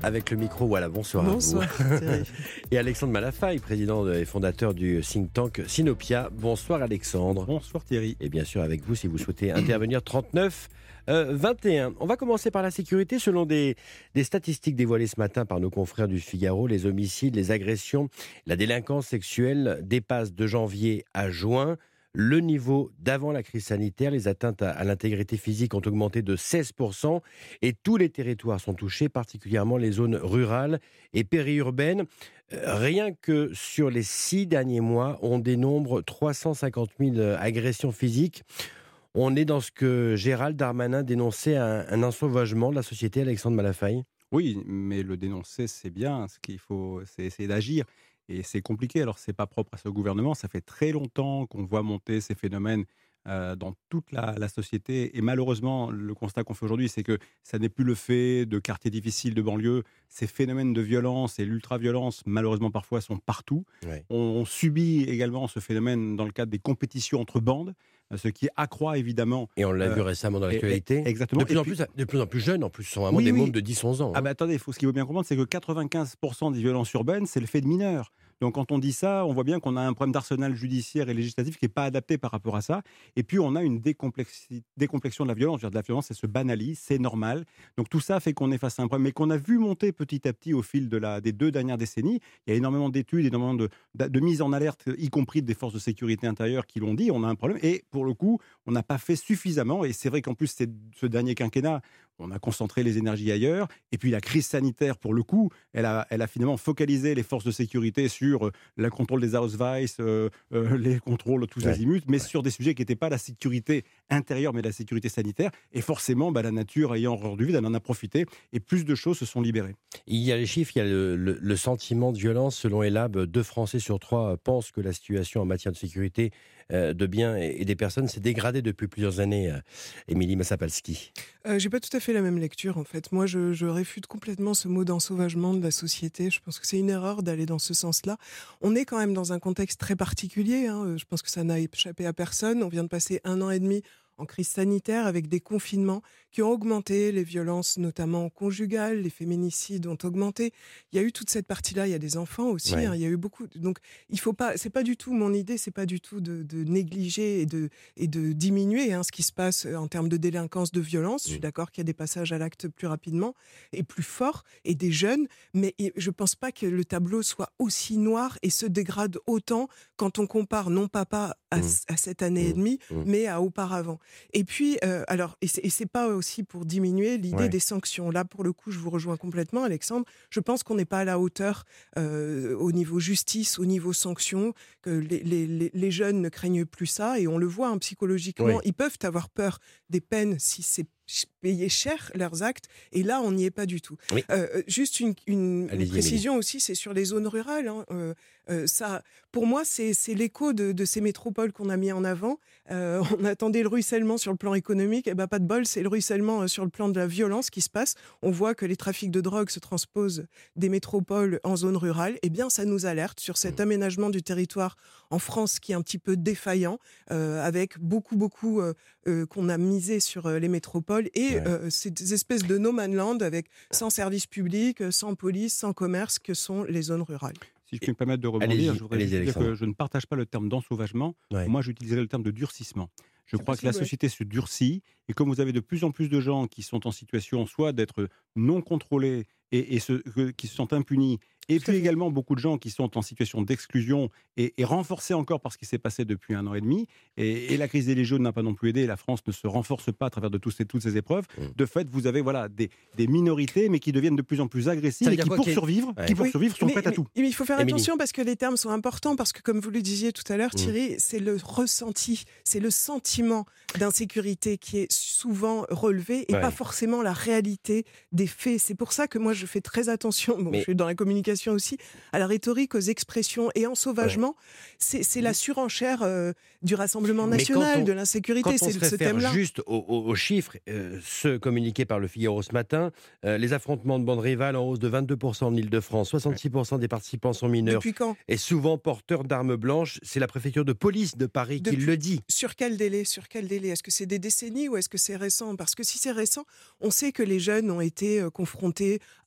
Avec le micro, voilà, bonsoir, bonsoir à vous. Thierry. Et Alexandre Malafaille, président et fondateur du think tank Sinopia. Bonsoir Alexandre. Bonsoir Thierry. Et bien sûr avec vous si vous souhaitez intervenir, trente-neuf vingt et un. On va commencer par la sécurité. Selon des, des statistiques dévoilées ce matin par nos confrères du Figaro, les homicides, les agressions, la délinquance sexuelle dépassent de janvier à juin le niveau d'avant la crise sanitaire. Les atteintes à, à l'intégrité physique ont augmenté de seize pour cent et tous les territoires sont touchés, particulièrement les zones rurales et périurbaines. Euh, rien que sur les six derniers mois, on dénombre trois cent cinquante mille agressions physiques. On est dans ce que Gérald Darmanin dénonçait, un, un ensauvagement de la société, Alexandre Malafaille. Oui, mais le dénoncer, c'est bien. Ce qu'il faut, c'est essayer d'agir. Et c'est compliqué. Alors, ce n'est pas propre à ce gouvernement. Ça fait très longtemps qu'on voit monter ces phénomènes euh, dans toute la, la société. Et malheureusement, le constat qu'on fait aujourd'hui, c'est que ça n'est plus le fait de quartiers difficiles, de banlieues. Ces phénomènes de violence et l'ultra-violence, malheureusement, parfois, sont partout. Ouais. On, on subit également ce phénomène dans le cadre des compétitions entre bandes, ce qui accroît évidemment... Et on l'a euh, vu récemment dans l'actualité. Exactement. De plus, en puis, plus, de plus en plus jeunes, en plus, ce sont vraiment oui, des oui. mômes de dix onze ans. Hein. Ah ben attendez, faut, ce qu'il faut bien comprendre, c'est que quatre-vingt-quinze pour cent des violences urbaines, c'est le fait de mineurs. Donc quand on dit ça, on voit bien qu'on a un problème d'arsenal judiciaire et législatif qui n'est pas adapté par rapport à ça. Et puis on a une décomplexion de la violence. Je veux dire, de la violence, ça se banalise, c'est normal. Donc tout ça fait qu'on est face à un problème, mais qu'on a vu monter petit à petit au fil de la, des deux dernières décennies. Il y a énormément d'études, énormément de, de, de mise en alerte, y compris des forces de sécurité intérieure qui l'ont dit. On a un problème. Et pour le coup, on n'a pas fait suffisamment. Et c'est vrai qu'en plus, c'est ce dernier quinquennat, on a concentré les énergies ailleurs. Et puis la crise sanitaire, pour le coup, elle a, elle a finalement focalisé les forces de sécurité sur euh, le contrôle des Ausweis, euh, euh, les contrôles tous ouais. azimuts, mais ouais. sur des sujets qui n'étaient pas la sécurité intérieure, mais la sécurité sanitaire. Et forcément, bah, la nature ayant horreur du vide, elle en a profité. Et plus de choses se sont libérées. Il y a les chiffres, il y a le, le, le sentiment de violence. Selon Elab, deux Français sur trois pensent que la situation en matière de sécurité euh, de biens et, et des personnes s'est dégradée depuis plusieurs années. Euh, Émilie Massapalski. Euh, j'ai pas tout à fait la même lecture en fait. Moi je, je réfute complètement ce mot d'ensauvagement de la société. Je pense que c'est une erreur d'aller dans ce sens-là. On est quand même dans un contexte très particulier, hein. Je pense que ça n'a échappé à personne. On vient de passer un an et demi en crise sanitaire avec des confinements qui ont augmenté, les violences notamment conjugales, les féminicides ont augmenté. Il y a eu toute cette partie-là, il y a des enfants aussi, ouais. hein, il y a eu beaucoup. Donc il faut pas, c'est pas du tout mon idée, c'est pas du tout de, de négliger et de et de diminuer hein, ce qui se passe en termes de délinquance, de violence. Mmh. Je suis d'accord qu'il y a des passages à l'acte plus rapidement et plus forts et des jeunes, mais je pense pas que le tableau soit aussi noir et se dégrade autant quand on compare non pas pas à, mmh. à cette année mmh. et demie, mmh. mais à auparavant. Et puis, euh, alors, et c'est, et c'est pas aussi pour diminuer l'idée ouais. des sanctions. Là, pour le coup, je vous rejoins complètement, Alexandre. Je pense qu'on n'est pas à la hauteur euh, au niveau justice, au niveau sanctions, que les, les, les jeunes ne craignent plus ça. Et on le voit hein, psychologiquement, ouais. ils peuvent avoir peur des peines si c'est payer cher leurs actes, et là on n'y est pas du tout. Oui. Euh, juste une, une, une précision aussi, c'est sur les zones rurales. Hein. Euh, euh, ça, pour moi, c'est, c'est l'écho de, de ces métropoles qu'on a mis en avant. Euh, on attendait le ruissellement sur le plan économique, et ben pas de bol, c'est le ruissellement sur le plan de la violence qui se passe. On voit que les trafics de drogue se transposent des métropoles en zone rurale. Et bien, ça nous alerte sur cet aménagement du territoire en France qui est un petit peu défaillant, euh, avec beaucoup, beaucoup euh, euh, qu'on a misé sur euh, les métropoles et ouais. euh, ces espèces de no man land avec sans service public, sans police, sans commerce que sont les zones rurales. Si je peux me permettre de rebondir, je voudrais dire que je ne partage pas le terme d'ensauvagement. Ouais. Moi, j'utiliserais le terme de durcissement. Je c'est crois possible, que la société ouais. se durcit et comme vous avez de plus en plus de gens qui sont en situation soit d'être non contrôlés et, et se, que, qui se sentent impunis, et puis également beaucoup de gens qui sont en situation d'exclusion et, et renforcés encore par ce qui s'est passé depuis un an et demi. Et, et la crise des Gilets jaunes n'a pas non plus aidé. La France ne se renforce pas à travers de tous ces, toutes ces épreuves. Mmh. De fait, vous avez voilà, des, des minorités, mais qui deviennent de plus en plus agressives et qui, pour survivre, ouais. qui, pour oui, survivre, sont mais, prêtes mais, à tout. Mais il faut faire Émilie. attention parce que les termes sont importants, parce que comme vous le disiez tout à l'heure, Thierry, mmh. c'est le ressenti, c'est le sentiment d'insécurité qui est souvent relevé et ouais. pas forcément la réalité des faits. C'est pour ça que moi, je fais très attention, bon, mais... je suis dans la communication aussi, à la rhétorique, aux expressions et ensauvagement. Ouais. C'est, c'est la surenchère euh, du Rassemblement national, on, de l'insécurité, c'est ce thème-là. Juste aux, aux, aux chiffres, euh, ceux communiqués par le Figaro ce matin, euh, les affrontements de bandes rivales en hausse de vingt-deux pour cent en Ile-de-France, soixante-six pour cent des participants sont mineurs. Depuis quand ? Et souvent porteurs d'armes blanches. C'est la préfecture de police de Paris Depuis, qui le dit. Sur quel délai ? Sur quel délai ? Est-ce que c'est des décennies ou est-ce que c'est récent ? Parce que si c'est récent, on sait que les jeunes ont été confrontés à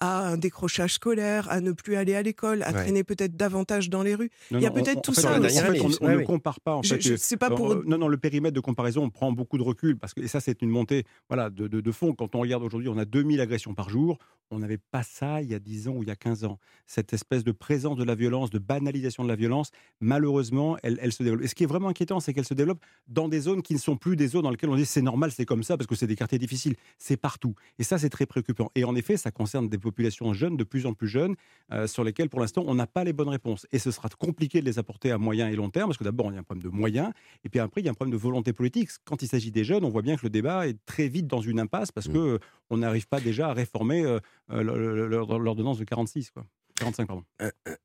à un décrochage scolaire, à ne plus aller à l'école, à Ouais. traîner peut-être davantage dans les rues. Non, Il y a non, on- peut-être on- tout en fait, ça on- aussi. en fait, on, on Ouais, ne oui. compare pas. En Je- fait, je- euh, c'est pas pour- euh, non, non, le périmètre de comparaison, on prend beaucoup de recul parce que et ça, c'est une montée, voilà, de, de, de fond. Quand on regarde aujourd'hui, on a deux mille agressions par jour. On n'avait pas ça il y a dix ans ou il y a quinze ans. Cette espèce de présence de la violence, de banalisation de la violence, malheureusement, elle, elle se développe. Et ce qui est vraiment inquiétant, c'est qu'elle se développe dans des zones qui ne sont plus des zones dans lesquelles on dit c'est normal, c'est comme ça, parce que c'est des quartiers difficiles. C'est partout. Et ça, c'est très préoccupant. Et en effet, ça concerne des populations jeunes, de plus en plus jeunes, euh, sur lesquelles, pour l'instant, on n'a pas les bonnes réponses. Et ce sera compliqué de les apporter à moyen et long terme, parce que d'abord, il y a un problème de moyens, et puis après, il y a un problème de volonté politique. Quand il s'agit des jeunes, on voit bien que le débat est très vite dans une impasse, parce que euh, on n'arrive pas déjà à réformer euh, euh, le- le- le- l'ordonnance de quarante-six, quoi. quarante-cinq, pardon. Émilie ?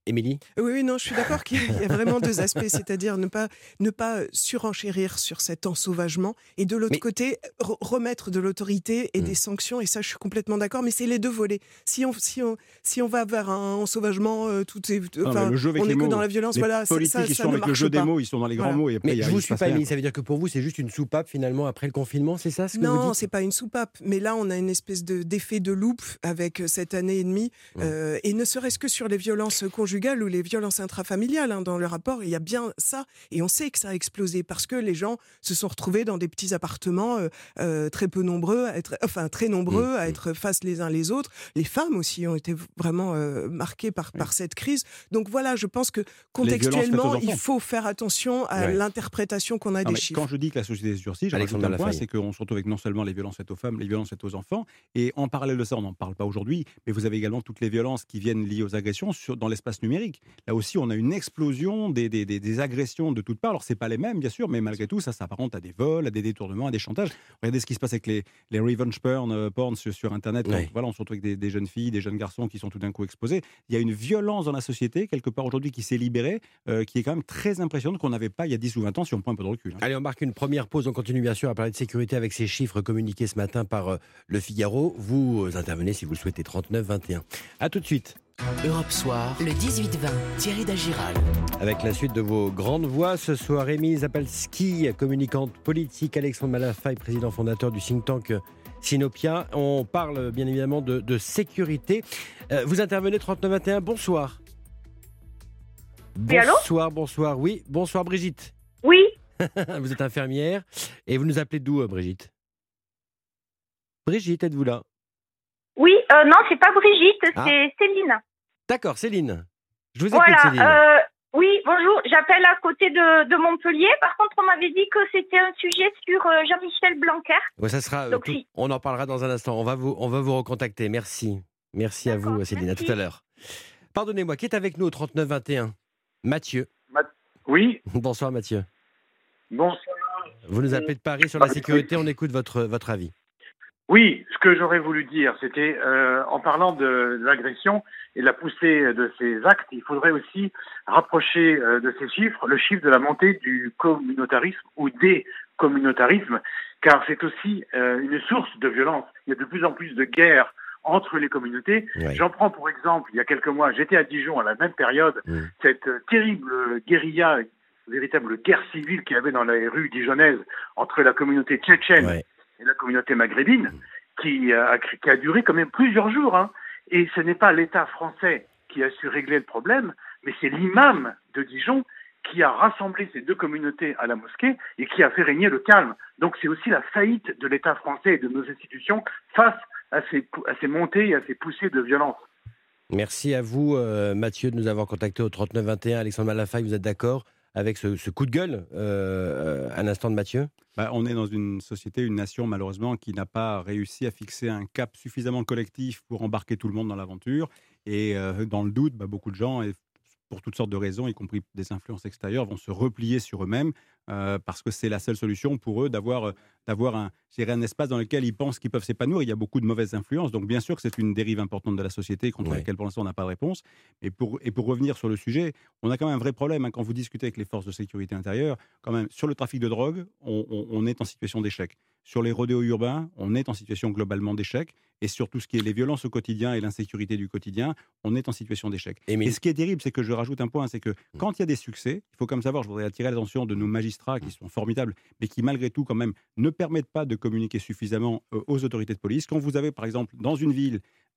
Oui, oui, non, je suis d'accord qu'il y a- il y a vraiment deux aspects, c'est-à-dire ne pas, ne pas surenchérir sur cet ensauvagement et de l'autre côté, re- remettre de l'autorité et des sanctions, et ça, je suis complètement d'accord, mais c'est les deux volets. Si on, si on, si on va vers un ensauvagement, euh, tout est, Non, enfin, mais le jeu avec on les est que mots, dans la violence, les voilà, ça, politiques, ça, ils ça sont ne avec le marche jeu des pas. mots, ils sont dans les grands Voilà. mots, et après, Mais il y a- je il vous se suis passe pas, rien, Émilie, quoi. ça veut dire que pour vous, c'est juste une soupape finalement après le confinement, c'est ça ce que vous Non, dites ? c'est pas une soupape, mais là on a une espèce de d'effet de loupe avec cette année et demie, euh, et ne serait-ce que sur les violences conjugales ou les violences intrafamiliales. Hein, dans le rapport, il y a bien ça, et on sait que ça a explosé parce que les gens se sont retrouvés dans des petits appartements euh, euh, très peu nombreux, à être, enfin très nombreux à être face les uns les autres. Les femmes aussi ont été vraiment euh, marquées par par cette crise. Donc voilà, je pense que contextuellement, il faut faire attention à Ouais. l'interprétation qu'on a Non, des mais chiffres. quand je dis que la société se durcit, je Alexandre rajoute un point, Malafaille. c'est qu'on se retrouve avec non seulement les violences faites aux femmes, les violences faites aux enfants, et en parallèle de ça, on n'en parle pas aujourd'hui, mais vous avez également toutes les violences qui viennent liées aux agressions sur, dans l'espace numérique. Là aussi, on a une explosion des, des, des, des agressions de toutes parts. Alors, c'est pas les mêmes, bien sûr, mais malgré tout, ça s'apparente à des vols, à des détournements, à des chantages. Regardez ce qui se passe avec les, les revenge porn, euh, porn sur, sur Internet. Ouais. Donc, voilà, on se retrouve avec des, des jeunes filles, des jeunes garçons qui sont tout d'un coup exposés. Il y a une violence dans la société, quelque part aujourd'hui, qui s'est libérée, euh, qui est quand même très impressionnante, qu'on n'avait pas il y a dix ou vingt ans, si on prend un peu de recul. hein. Allez, on marque une première pause. On continue bien sûr à parler de sécurité avec ces chiffres communiqués ce matin par euh, Le Figaro. Vous euh, intervenez si vous le souhaitez, trente-neuf vingt et un. A tout de suite. Europe Soir, le dix-huit vingt, Thierry Dagiral. Avec la suite de vos grandes voix, ce soir, Émilie Zapalski, communicante politique, Alexandre Malafaille, président fondateur du think tank Sinopia. On parle bien évidemment de, de sécurité. Euh, vous intervenez trente-neuf vingt et un, bonsoir. Oui, allô ? Bonsoir, bonsoir. Oui, bonsoir Brigitte. Oui, Vous êtes infirmière et vous nous appelez d'où, euh, Brigitte ? Brigitte, êtes-vous là ? oui, euh, non, c'est pas Brigitte, Ah. c'est Céline. D'accord, Céline. Je vous écoute, Voilà, Céline. euh, oui, bonjour, j'appelle à côté de, de Montpellier. Par contre, on m'avait dit que c'était un sujet sur euh, Jean-Michel Blanquer. Ouais, ça sera, euh, Donc, tout- si- on en parlera dans un instant. On va vous, on va vous recontacter. Merci. Merci à vous, Céline. À tout à l'heure. Pardonnez-moi, qui est avec nous au trente-neuf vingt et un ? Mathieu. Oui. Bonsoir, Mathieu. Bonsoir. Vous nous appelez de Paris sur la sécurité. On écoute votre, votre avis. Oui, ce que j'aurais voulu dire, c'était euh, en parlant de, de l'agression et de la poussée de ces actes, il faudrait aussi rapprocher euh, de ces chiffres le chiffre de la montée du communautarisme ou des communautarismes, car c'est aussi euh, une source de violence. Il y a de plus en plus de guerres entre les communautés. Ouais. J'en prends pour exemple, il y a quelques mois, j'étais à Dijon à la même période, cette euh, terrible guérilla, véritable guerre civile qu'il y avait dans les rues dijonnaises entre la communauté tchétchène Ouais. et la communauté maghrébine, qui a, qui a duré quand même plusieurs jours. Hein. Et ce n'est pas l'État français qui a su régler le problème, mais c'est l'imam de Dijon qui a rassemblé ces deux communautés à la mosquée et qui a fait régner le calme. Donc c'est aussi la faillite de l'État français et de nos institutions face à ces, à ces montées et à ces poussées de violence. Merci à vous, euh, Mathieu, de nous avoir contacté au trente-neuf vingt et un. Alexandre Malafaille, vous êtes d'accord avec ce, ce coup de gueule euh, à l'instant de Mathieu ? Bah, on est dans une société, une nation malheureusement qui n'a pas réussi à fixer un cap suffisamment collectif pour embarquer tout le monde dans l'aventure. Et euh, dans le doute, bah, beaucoup de gens, et pour toutes sortes de raisons, y compris des influences extérieures, vont se replier sur eux-mêmes euh, parce que c'est la seule solution pour eux d'avoir, euh, d'avoir un, je dirais, un espace dans lequel ils pensent qu'ils peuvent s'épanouir. Il y a beaucoup de mauvaises influences, donc bien sûr que c'est une dérive importante de la société contre Ouais. laquelle pour l'instant on n'a pas de réponse. Et pour, et pour revenir sur le sujet, on a quand même un vrai problème hein, quand vous discutez avec les forces de sécurité intérieure. Quand même, sur le trafic de drogue, on, on, on est en situation d'échec. Sur les rodéos urbains, on est en situation globalement d'échec. Et sur tout ce qui est les violences au quotidien et l'insécurité du quotidien, on est en situation d'échec. Et ce qui est terrible, c'est que je rajoute un point, c'est que quand il y a des succès, il faut comme savoir, je voudrais attirer l'attention de nos magistrats qui sont formidables, mais qui malgré tout quand même ne permettent pas de communiquer suffisamment euh, aux autorités de police. Quand vous avez par exemple dans une ville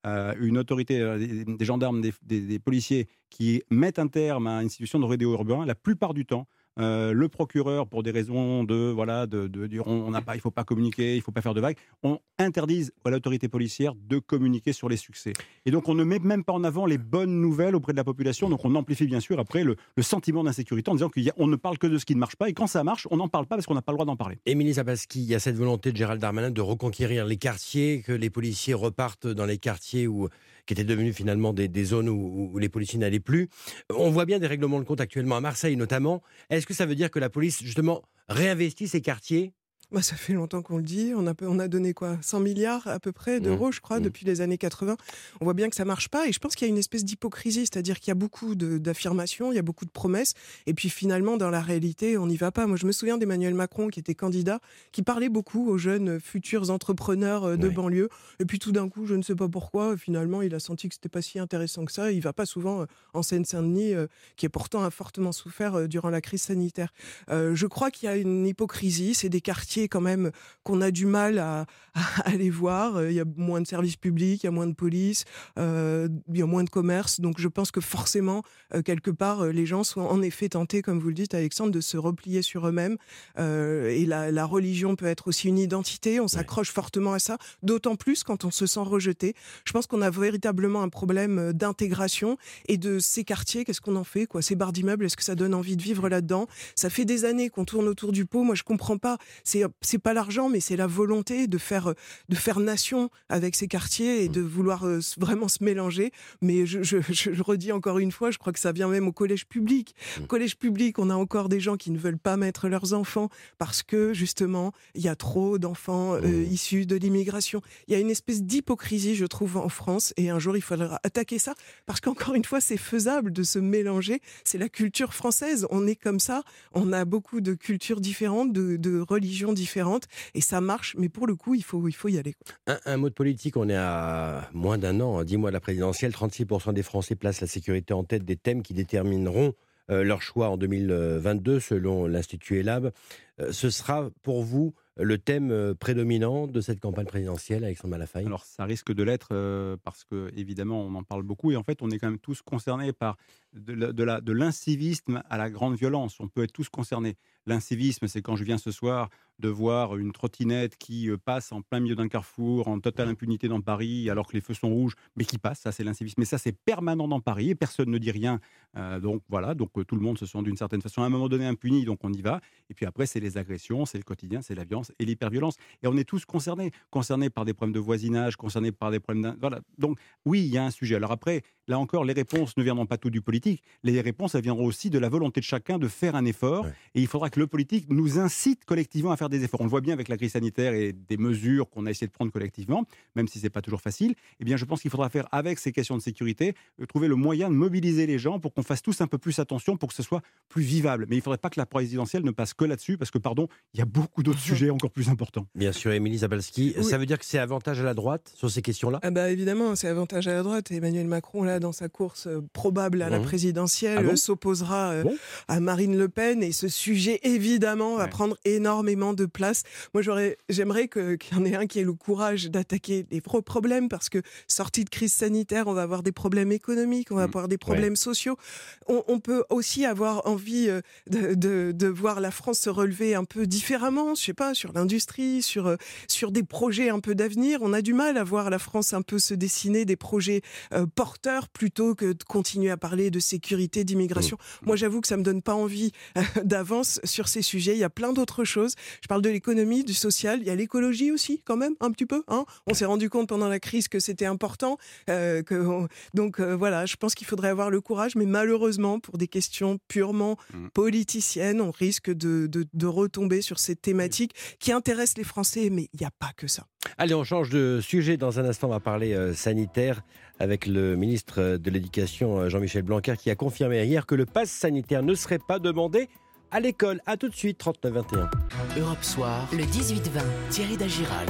euh, une autorité, euh, des, des gendarmes, des, des, des policiers qui mettent un terme à une situation de rodéo urbain, la plupart du temps, Euh, le procureur, pour des raisons de voilà, de, de dire on n'a pas, il faut pas communiquer, il faut pas faire de vagues, on interdise à l'autorité policière de communiquer sur les succès. Et donc on ne met même pas en avant les bonnes nouvelles auprès de la population. Donc on amplifie bien sûr après le, le sentiment d'insécurité en disant qu'on ne parle que de ce qui ne marche pas. Et quand ça marche, on n'en parle pas parce qu'on n'a pas le droit d'en parler. Émilie Zapalski, il y a cette volonté de Gérald Darmanin de reconquérir les quartiers, que les policiers repartent dans les quartiers où qui étaient devenus finalement des, des zones où, où les policiers n'allaient plus. On voit bien des règlements de compte actuellement à Marseille notamment. Est-ce que ça veut dire que la police, justement, réinvestit ces quartiers ? Bah, ça fait longtemps qu'on le dit. On a, on a donné quoi cent milliards à peu près d'euros, mmh. je crois, mmh. depuis les années quatre-vingts. On voit bien que ça marche pas. Et je pense qu'il y a une espèce d'hypocrisie. C'est-à-dire qu'il y a beaucoup de, d'affirmations, il y a beaucoup de promesses. Et puis finalement, dans la réalité, on n'y va pas. Moi, je me souviens d'Emmanuel Macron, qui était candidat, qui parlait beaucoup aux jeunes futurs entrepreneurs de ouais. banlieue. Et puis tout d'un coup, je ne sais pas pourquoi, finalement, il a senti que c'était pas si intéressant que ça. Il va pas souvent en Seine-Saint-Denis, euh, qui est pourtant a fortement souffert euh, durant la crise sanitaire. Euh, je crois qu'il y a une hypocrisie. C'est des quartiers quand même qu'on a du mal à, à aller voir. Il y a moins de services publics, il y a moins de police, euh, il y a moins de commerce. Donc je pense que forcément, euh, quelque part, les gens sont en effet tentés, comme vous le dites, Alexandre, de se replier sur eux-mêmes. Euh, et la, la religion peut être aussi une identité. On s'accroche ouais. fortement à ça, d'autant plus quand on se sent rejeté. Je pense qu'on a véritablement un problème d'intégration et de ces quartiers. Qu'est-ce qu'on en fait, quoi ? Ces barres d'immeubles, est-ce que ça donne envie de vivre là-dedans ? Ça fait des années qu'on tourne autour du pot. Moi, je comprends pas. C'est c'est pas l'argent, mais c'est la volonté de faire, de faire nation avec ces quartiers et de vouloir euh, vraiment se mélanger. Mais je, je, je redis encore une fois, je crois que ça vient même au collège public. Au collège public, on a encore des gens qui ne veulent pas mettre leurs enfants parce que, justement, il y a trop d'enfants euh, issus de l'immigration. Il y a une espèce d'hypocrisie, je trouve, en France. Et un jour, il faudra attaquer ça parce qu'encore une fois, c'est faisable de se mélanger. C'est la culture française. On est comme ça. On a beaucoup de cultures différentes, de, de religions différentes. Et ça marche, mais pour le coup, il faut, il faut y aller. Un, un mot de politique, on est à moins d'un an, dix mois de la présidentielle, trente-six pour cent des Français placent la sécurité en tête des thèmes qui détermineront euh, leur choix en deux mille vingt-deux, selon l'Institut Elab. Euh, ce sera pour vous le thème prédominant de cette campagne présidentielle, Alexandre Malafaille ? Alors, ça risque de l'être euh, parce que, évidemment, on en parle beaucoup et en fait, on est quand même tous concernés par de, la, de, la, de l'incivisme à la grande violence. On peut être tous concernés. L'incivisme, c'est quand je viens ce soir de voir une trottinette qui passe en plein milieu d'un carrefour, en totale impunité dans Paris, alors que les feux sont rouges, mais qui passe, ça c'est l'incivisme. Mais ça c'est permanent dans Paris et personne ne dit rien. Euh, donc voilà, donc tout le monde se sent d'une certaine façon à un moment donné impuni, donc on y va. Et puis après, c'est les agressions, c'est le quotidien, c'est la violence et l'hyperviolence. Et on est tous concernés, concernés par des problèmes de voisinage, concernés par des problèmes... D'un... Voilà. Donc oui, il y a un sujet. Alors après, là encore, les réponses ne viendront pas tout du politique. Les réponses, elles viendront aussi de la volonté de chacun de faire un effort. Ouais. Et il faudra que le politique nous incite collectivement à faire des efforts. On le voit bien avec la crise sanitaire et des mesures qu'on a essayé de prendre collectivement, même si ce n'est pas toujours facile. Eh bien, je pense qu'il faudra faire, avec ces questions de sécurité, trouver le moyen de mobiliser les gens pour qu'on fasse tous un peu plus attention, pour que ce soit plus vivable. Mais il ne faudrait pas que la présidentielle ne passe que là-dessus, parce que, pardon, il y a beaucoup d'autres sujets encore plus importants. Bien sûr, Émilie Zapalski. Oui. Ça veut dire que c'est avantage à la droite sur ces questions-là ? Ah bah évidemment, c'est avantage à la droite. Et Emmanuel Macron, là, dans sa course euh, probable à mmh. la présidentielle, ah bon s'opposera euh, bon à Marine Le Pen. Et ce sujet, évidemment, va ouais. prendre énormément de place. Moi, j'aurais, j'aimerais que, qu'il y en ait un qui ait le courage d'attaquer les vrais problèmes, parce que sortie de crise sanitaire, on va avoir des problèmes économiques, on va mmh. avoir des problèmes ouais. sociaux. On, on peut aussi avoir envie euh, de, de, de voir la France se relever un peu différemment, je sais pas, sur l'industrie, sur, euh, sur des projets un peu d'avenir. On a du mal à voir la France un peu se dessiner des projets euh, porteurs plutôt que de continuer à parler de sécurité, d'immigration. Mmh. Moi, j'avoue que ça me donne pas envie euh, d'avance sur ces sujets. Il y a plein d'autres choses. Je parle de l'économie, du social. Il y a l'écologie aussi, quand même, un petit peu. Hein. On s'est rendu compte pendant la crise que c'était important. Euh, que on... Donc euh, voilà, je pense qu'il faudrait avoir le courage, mais malheureusement, pour des questions purement mmh. politiciennes, on risque de, de, de retomber sur ces thématiques qui intéressent les Français, mais il n'y a pas que ça. Allez, on change de sujet. Dans un instant, on va parler euh, sanitaire avec le ministre de l'Éducation, Jean-Michel Blanquer, qui a confirmé hier que le pass sanitaire ne serait pas demandé à l'école. A tout de suite, trente-neuf vingt et un. Europe Soir, le dix-huit vingt, Thierry Dagiral.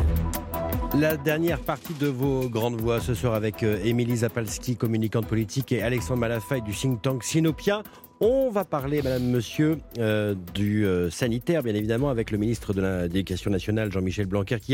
La dernière partie de vos grandes voix ce soir avec euh, Émilie Zapalski, communicante politique, et Alexandre Malafaille du think tank Sinopia. On va parler, madame, monsieur, euh, du euh, sanitaire, bien évidemment, avec le ministre de l'Éducation nationale, Jean-Michel Blanquer, qui a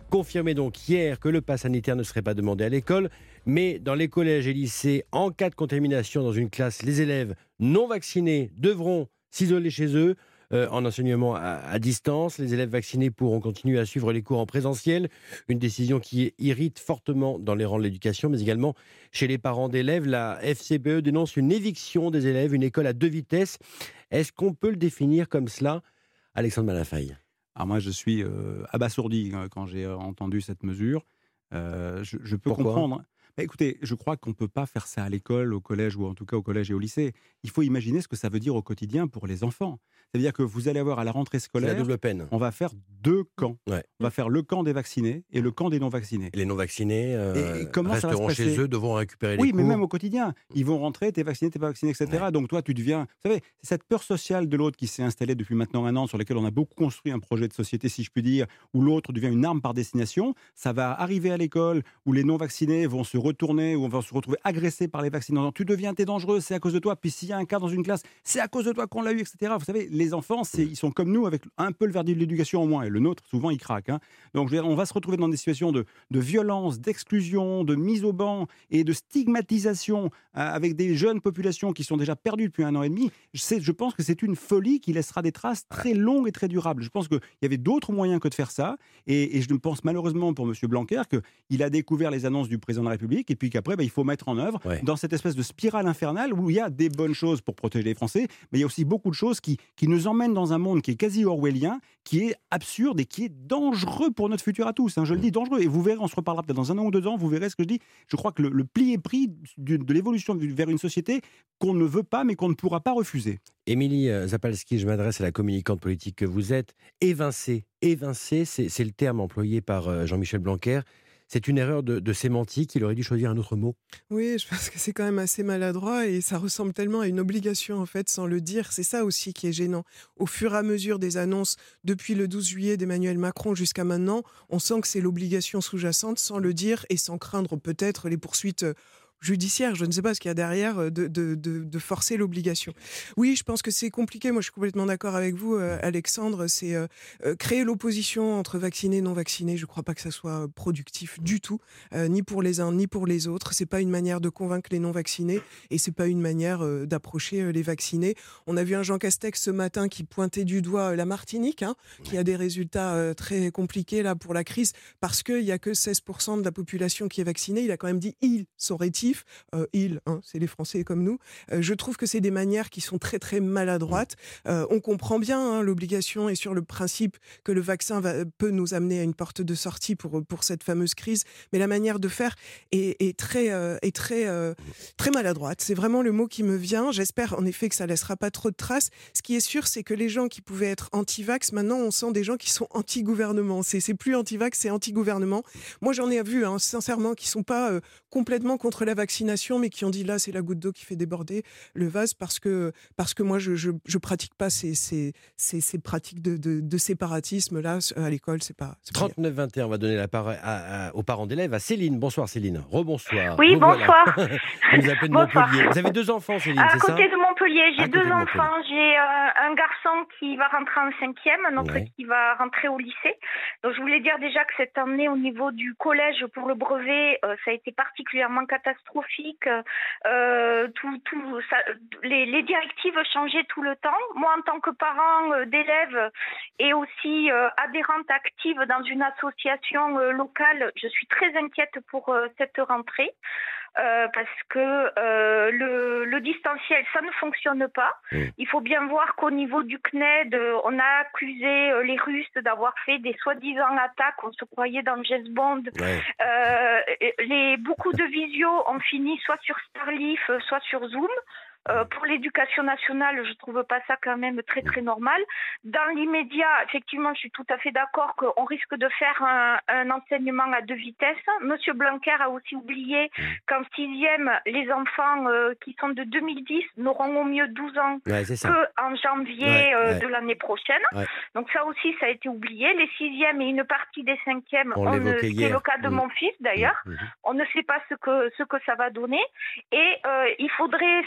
confirmait donc hier que le pass sanitaire ne serait pas demandé à l'école, mais dans les collèges et lycées, en cas de contamination dans une classe, les élèves non vaccinés devront s'isoler chez eux. Euh, en enseignement à, à distance. Les élèves vaccinés pourront continuer à suivre les cours en présentiel. Une décision qui irrite fortement dans les rangs de l'éducation, mais également chez les parents d'élèves. La F C P E dénonce une éviction des élèves, une école à deux vitesses. Est-ce qu'on peut le définir comme cela, Alexandre Malafaille? Alors moi, je suis euh, abasourdi euh, quand j'ai euh, entendu cette mesure. Euh, je, je peux Pourquoi comprendre. Bah, écoutez, je crois qu'on ne peut pas faire ça à l'école, au collège, ou en tout cas au collège et au lycée. Il faut imaginer ce que ça veut dire au quotidien pour les enfants. C'est-à-dire que vous allez avoir à la rentrée scolaire, c'est la double peine. On va faire deux camps. Ouais. On va faire le camp des vaccinés et le camp des non-vaccinés. Et les non-vaccinés euh, et comment ça va se resteront passer chez eux, devront récupérer les Oui, cours. mais même au quotidien. Ils vont rentrer, t'es vacciné, t'es pas vacciné, et cetera. Ouais. Donc toi, tu deviens... Vous savez, c'est cette peur sociale de l'autre qui s'est installée depuis maintenant un an, sur laquelle on a beaucoup construit un projet de société, si je puis dire, où l'autre devient une arme par destination. Ça va arriver à l'école, où les non-vaccinés vont se retourner, où on va se retrouver agressés par les vaccinés. Tu deviens, t'es dangereux, c'est à cause de toi. Puis s'il y a un cas dans une classe, c'est à cause de toi qu'on l'a eu, et cetera. Vous savez, les enfants, c'est, ils sont comme nous, avec un peu le verdict de l'éducation en moins. Et le nôtre, souvent, il craque. Hein. Donc, je veux dire, on va se retrouver dans des situations de, de violence, d'exclusion, de mise au banc et de stigmatisation euh, avec des jeunes populations qui sont déjà perdues depuis un an et demi. Je, sais, je pense que c'est une folie qui laissera des traces très longues et très durables. Je pense qu'il y avait d'autres moyens que de faire ça. Et, et je pense malheureusement pour M. Blanquer qu'il a découvert les annonces du président de la République et puis qu'après, bah, il faut mettre en œuvre ouais. dans cette espèce de spirale infernale où il y a des bonnes choses pour protéger les Français, mais il y a aussi beaucoup de choses qui, qui nous emmènent dans un monde qui est quasi orwellien, qui est absurde et qui est dangereux pour notre futur à tous. Hein, je le dis, dangereux. Et vous verrez, on se reparlera peut-être dans un an ou deux ans, vous verrez ce que je dis. Je crois que le, le pli est pris de, de l'évolution vers une société qu'on ne veut pas, mais qu'on ne pourra pas refuser. Émilie Zapalski, je m'adresse à la communicante politique que vous êtes. Évincer, évincer, c'est, c'est le terme employé par Jean-Michel Blanquer. C'est une erreur de, de sémantique, il aurait dû choisir un autre mot. Oui, je pense que c'est quand même assez maladroit et ça ressemble tellement à une obligation en fait sans le dire. C'est ça aussi qui est gênant. Au fur et à mesure des annonces, depuis le douze juillet d'Emmanuel Macron jusqu'à maintenant, on sent que c'est l'obligation sous-jacente sans le dire et sans craindre peut-être les poursuites judiciaire, je ne sais pas ce qu'il y a derrière, de, de, de, de forcer l'obligation. Oui, je pense que c'est compliqué, moi je suis complètement d'accord avec vous, euh, Alexandre, c'est euh, euh, créer l'opposition entre vaccinés et non vaccinés, je ne crois pas que ça soit productif du tout, euh, ni pour les uns, ni pour les autres, c'est pas une manière de convaincre les non vaccinés, et c'est pas une manière euh, d'approcher euh, les vaccinés. On a vu un Jean Castex ce matin qui pointait du doigt euh, la Martinique, hein, qui a des résultats euh, très compliqués là pour la crise, parce qu'il n'y a que seize pour cent de la population qui est vaccinée, il a quand même dit « il sont rétifs », Euh, ils, hein, c'est les Français comme nous. Euh, je trouve que c'est des manières qui sont très très maladroites. Euh, on comprend bien hein, l'obligation et sur le principe que le vaccin va, peut nous amener à une porte de sortie pour, pour cette fameuse crise, mais la manière de faire est, est très, euh, est très, euh, très maladroite. C'est vraiment le mot qui me vient. J'espère en effet que ça laissera pas trop de traces. Ce qui est sûr, c'est que les gens qui pouvaient être anti-vax, maintenant on sent des gens qui sont anti-gouvernement. C'est, c'est plus anti-vax, c'est anti-gouvernement. Moi j'en ai vu, hein, sincèrement, qui sont pas euh, complètement contre la vaccination, mais qui ont dit là c'est la goutte d'eau qui fait déborder le vase parce que, parce que moi je, je, je pratique pas ces, ces, ces, ces pratiques de, de, de séparatisme là à l'école, c'est pas, c'est pas trente-neuf vingt et un, on va donner la parole à, à, aux parents d'élèves, à Céline. Bonsoir Céline, rebonsoir. Oui, bonsoir. Vous nous appelez de bonsoir. Montpellier. Vous avez deux enfants Céline, à c'est ça? À côté de Montpellier, j'ai à deux enfants. J'ai euh, un garçon qui va rentrer en cinquième, un autre ouais. qui va rentrer au lycée. Donc je voulais dire déjà que cette année au niveau du collège pour le brevet, euh, ça a été particulièrement catastrophique. Euh, tout, tout, ça, les, les directives changeaient tout le temps. Moi, en tant que parent euh, d'élèves et aussi euh, adhérente active dans une association euh, locale, je suis très inquiète pour euh, cette rentrée. Euh, parce que euh, le, le distanciel, ça ne fonctionne pas. Mmh. Il faut bien voir qu'au niveau du C N E D, euh, on a accusé euh, les Russes d'avoir fait des soi-disant attaques. On se croyait dans James Bond. Ouais. Euh, les, beaucoup de visios ont fini soit sur Starleaf, soit sur Zoom. Euh, pour l'éducation nationale, je trouve pas ça quand même très très normal. Dans l'immédiat, effectivement, je suis tout à fait d'accord qu'on risque de faire un, un enseignement à deux vitesses. Monsieur Blanquer a aussi oublié qu'en sixième, les enfants euh, qui sont de deux mille dix n'auront au mieux douze ans ouais, qu'en janvier ouais, euh, ouais. de l'année prochaine. Ouais. Donc ça aussi, ça a été oublié. Les sixièmes et une partie des cinquièmes, on on ne, c'est hier. le cas de mmh. mon fils d'ailleurs. Mmh. On ne sait pas ce que ce que ça va donner. Et euh, il faudrait savoir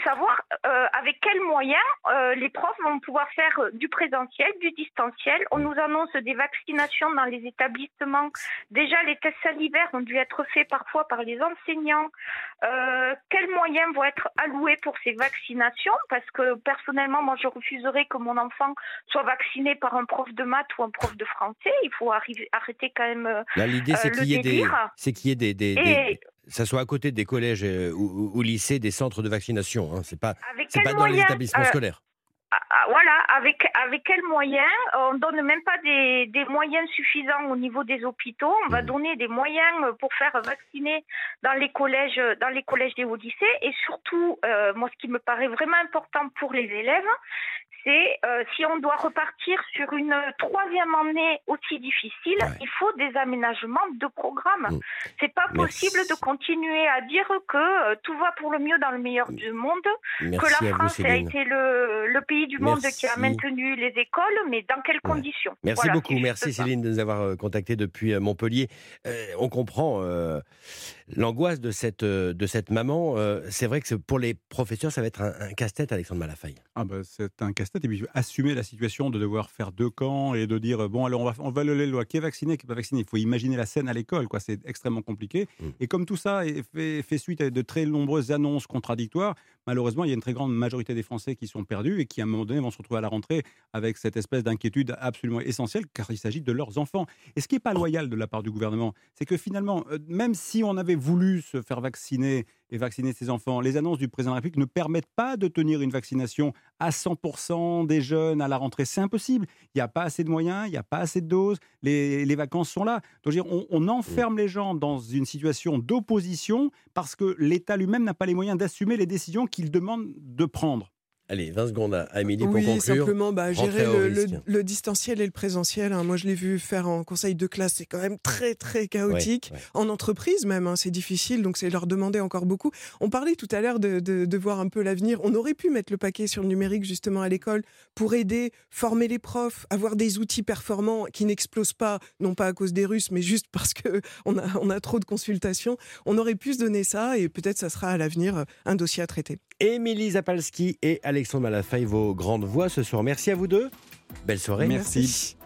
euh, avec quels moyens euh, les profs vont pouvoir faire du présentiel, du distanciel. On nous annonce des vaccinations dans les établissements. Déjà, les tests salivaires ont dû être faits parfois par les enseignants. Euh, quels moyens vont être alloués pour ces vaccinations? Parce que personnellement, moi, je refuserais que mon enfant soit vacciné par un prof de maths ou un prof de français. Il faut arriver, arrêter quand même euh, Là, l'idée, c'est euh, qu'il y ait le des, délire. c'est qu'il y ait des, des, Et- des- ça soit à côté des collèges euh, ou, ou- ou lycées, des centres de vaccination. Hein. C'est pas, Avec c'est quels pas dans les moyens établissements Euh, scolaires. Ah, ah, voilà, avec, avec quels moyens? On ne donne même pas des, des moyens suffisants au niveau des hôpitaux. On va donner des moyens pour faire vacciner dans les collèges, dans les collèges et au lycée. Et surtout, euh, moi, ce qui me paraît vraiment important pour les élèves, c'est euh, si on doit repartir sur une troisième année aussi difficile, il faut des aménagements de programme. C'est pas possible Merci. de continuer à dire que euh, tout va pour le mieux dans le meilleur du monde, Merci que à la vous, France a Céline. été le, le pays du monde qui a Merci. maintenu les écoles, mais dans quelles conditions? Merci Voilà, beaucoup, c'est juste merci ça. Céline de nous avoir euh, contactés depuis euh, Montpellier. Euh, on comprend euh, l'angoisse de cette, euh, de cette maman. Euh, c'est vrai que c'est- pour les professeurs, ça va être un, un casse-tête, Alexandre Malafaille. Ah bah, c'est un casse-tête. Et puis assumer la situation de devoir faire deux camps et de dire bon, alors on va, on va le loi qui est vacciné, qui n'est pas vacciné. Il faut imaginer la scène à l'école, quoi. C'est extrêmement compliqué. Et comme tout ça est fait, fait suite à de très nombreuses annonces contradictoires, malheureusement, il y a une très grande majorité des Français qui sont perdus et qui, à un moment donné, vont se retrouver à la rentrée avec cette espèce d'inquiétude absolument essentielle, car il s'agit de leurs enfants. Et ce qui n'est pas loyal de la part du gouvernement, c'est que finalement, euh, même si on avait voulu se faire vacciner et vacciner ses enfants, les annonces du président de la République ne permettent pas de tenir une vaccination à cent pour cent des jeunes à la rentrée. C'est impossible. Il n'y a pas assez de moyens, il n'y a pas assez de doses, les, les vacances sont là. Donc, je veux dire, on, on enferme les gens dans une situation d'opposition parce que l'État lui-même n'a pas les moyens d'assumer les décisions qu'il demande de prendre. Allez, vingt secondes à à Émilie pour Oui, conclure. simplement bah, Rentrer gérer à haut le, le- risque. le distanciel et le présentiel. hein. Moi, je l'ai vu faire en conseil de classe. C'est quand même très, très chaotique. Ouais, ouais. En entreprise même, hein, c'est difficile. Donc, c'est leur demander encore beaucoup. On parlait tout à l'heure de, de- de voir un peu l'avenir. On aurait pu mettre le paquet sur le numérique, justement, à l'école pour aider, former les profs, avoir des outils performants qui n'explosent pas, non pas à cause des Russes, mais juste parce qu'on a, on a trop de consultations. On aurait pu se donner ça et peut-être ça sera à l'avenir un dossier à traiter. Émilie Zapalski et Alexandre Malafaille, vos grandes voix ce soir. Merci à vous deux. Belle soirée. Merci.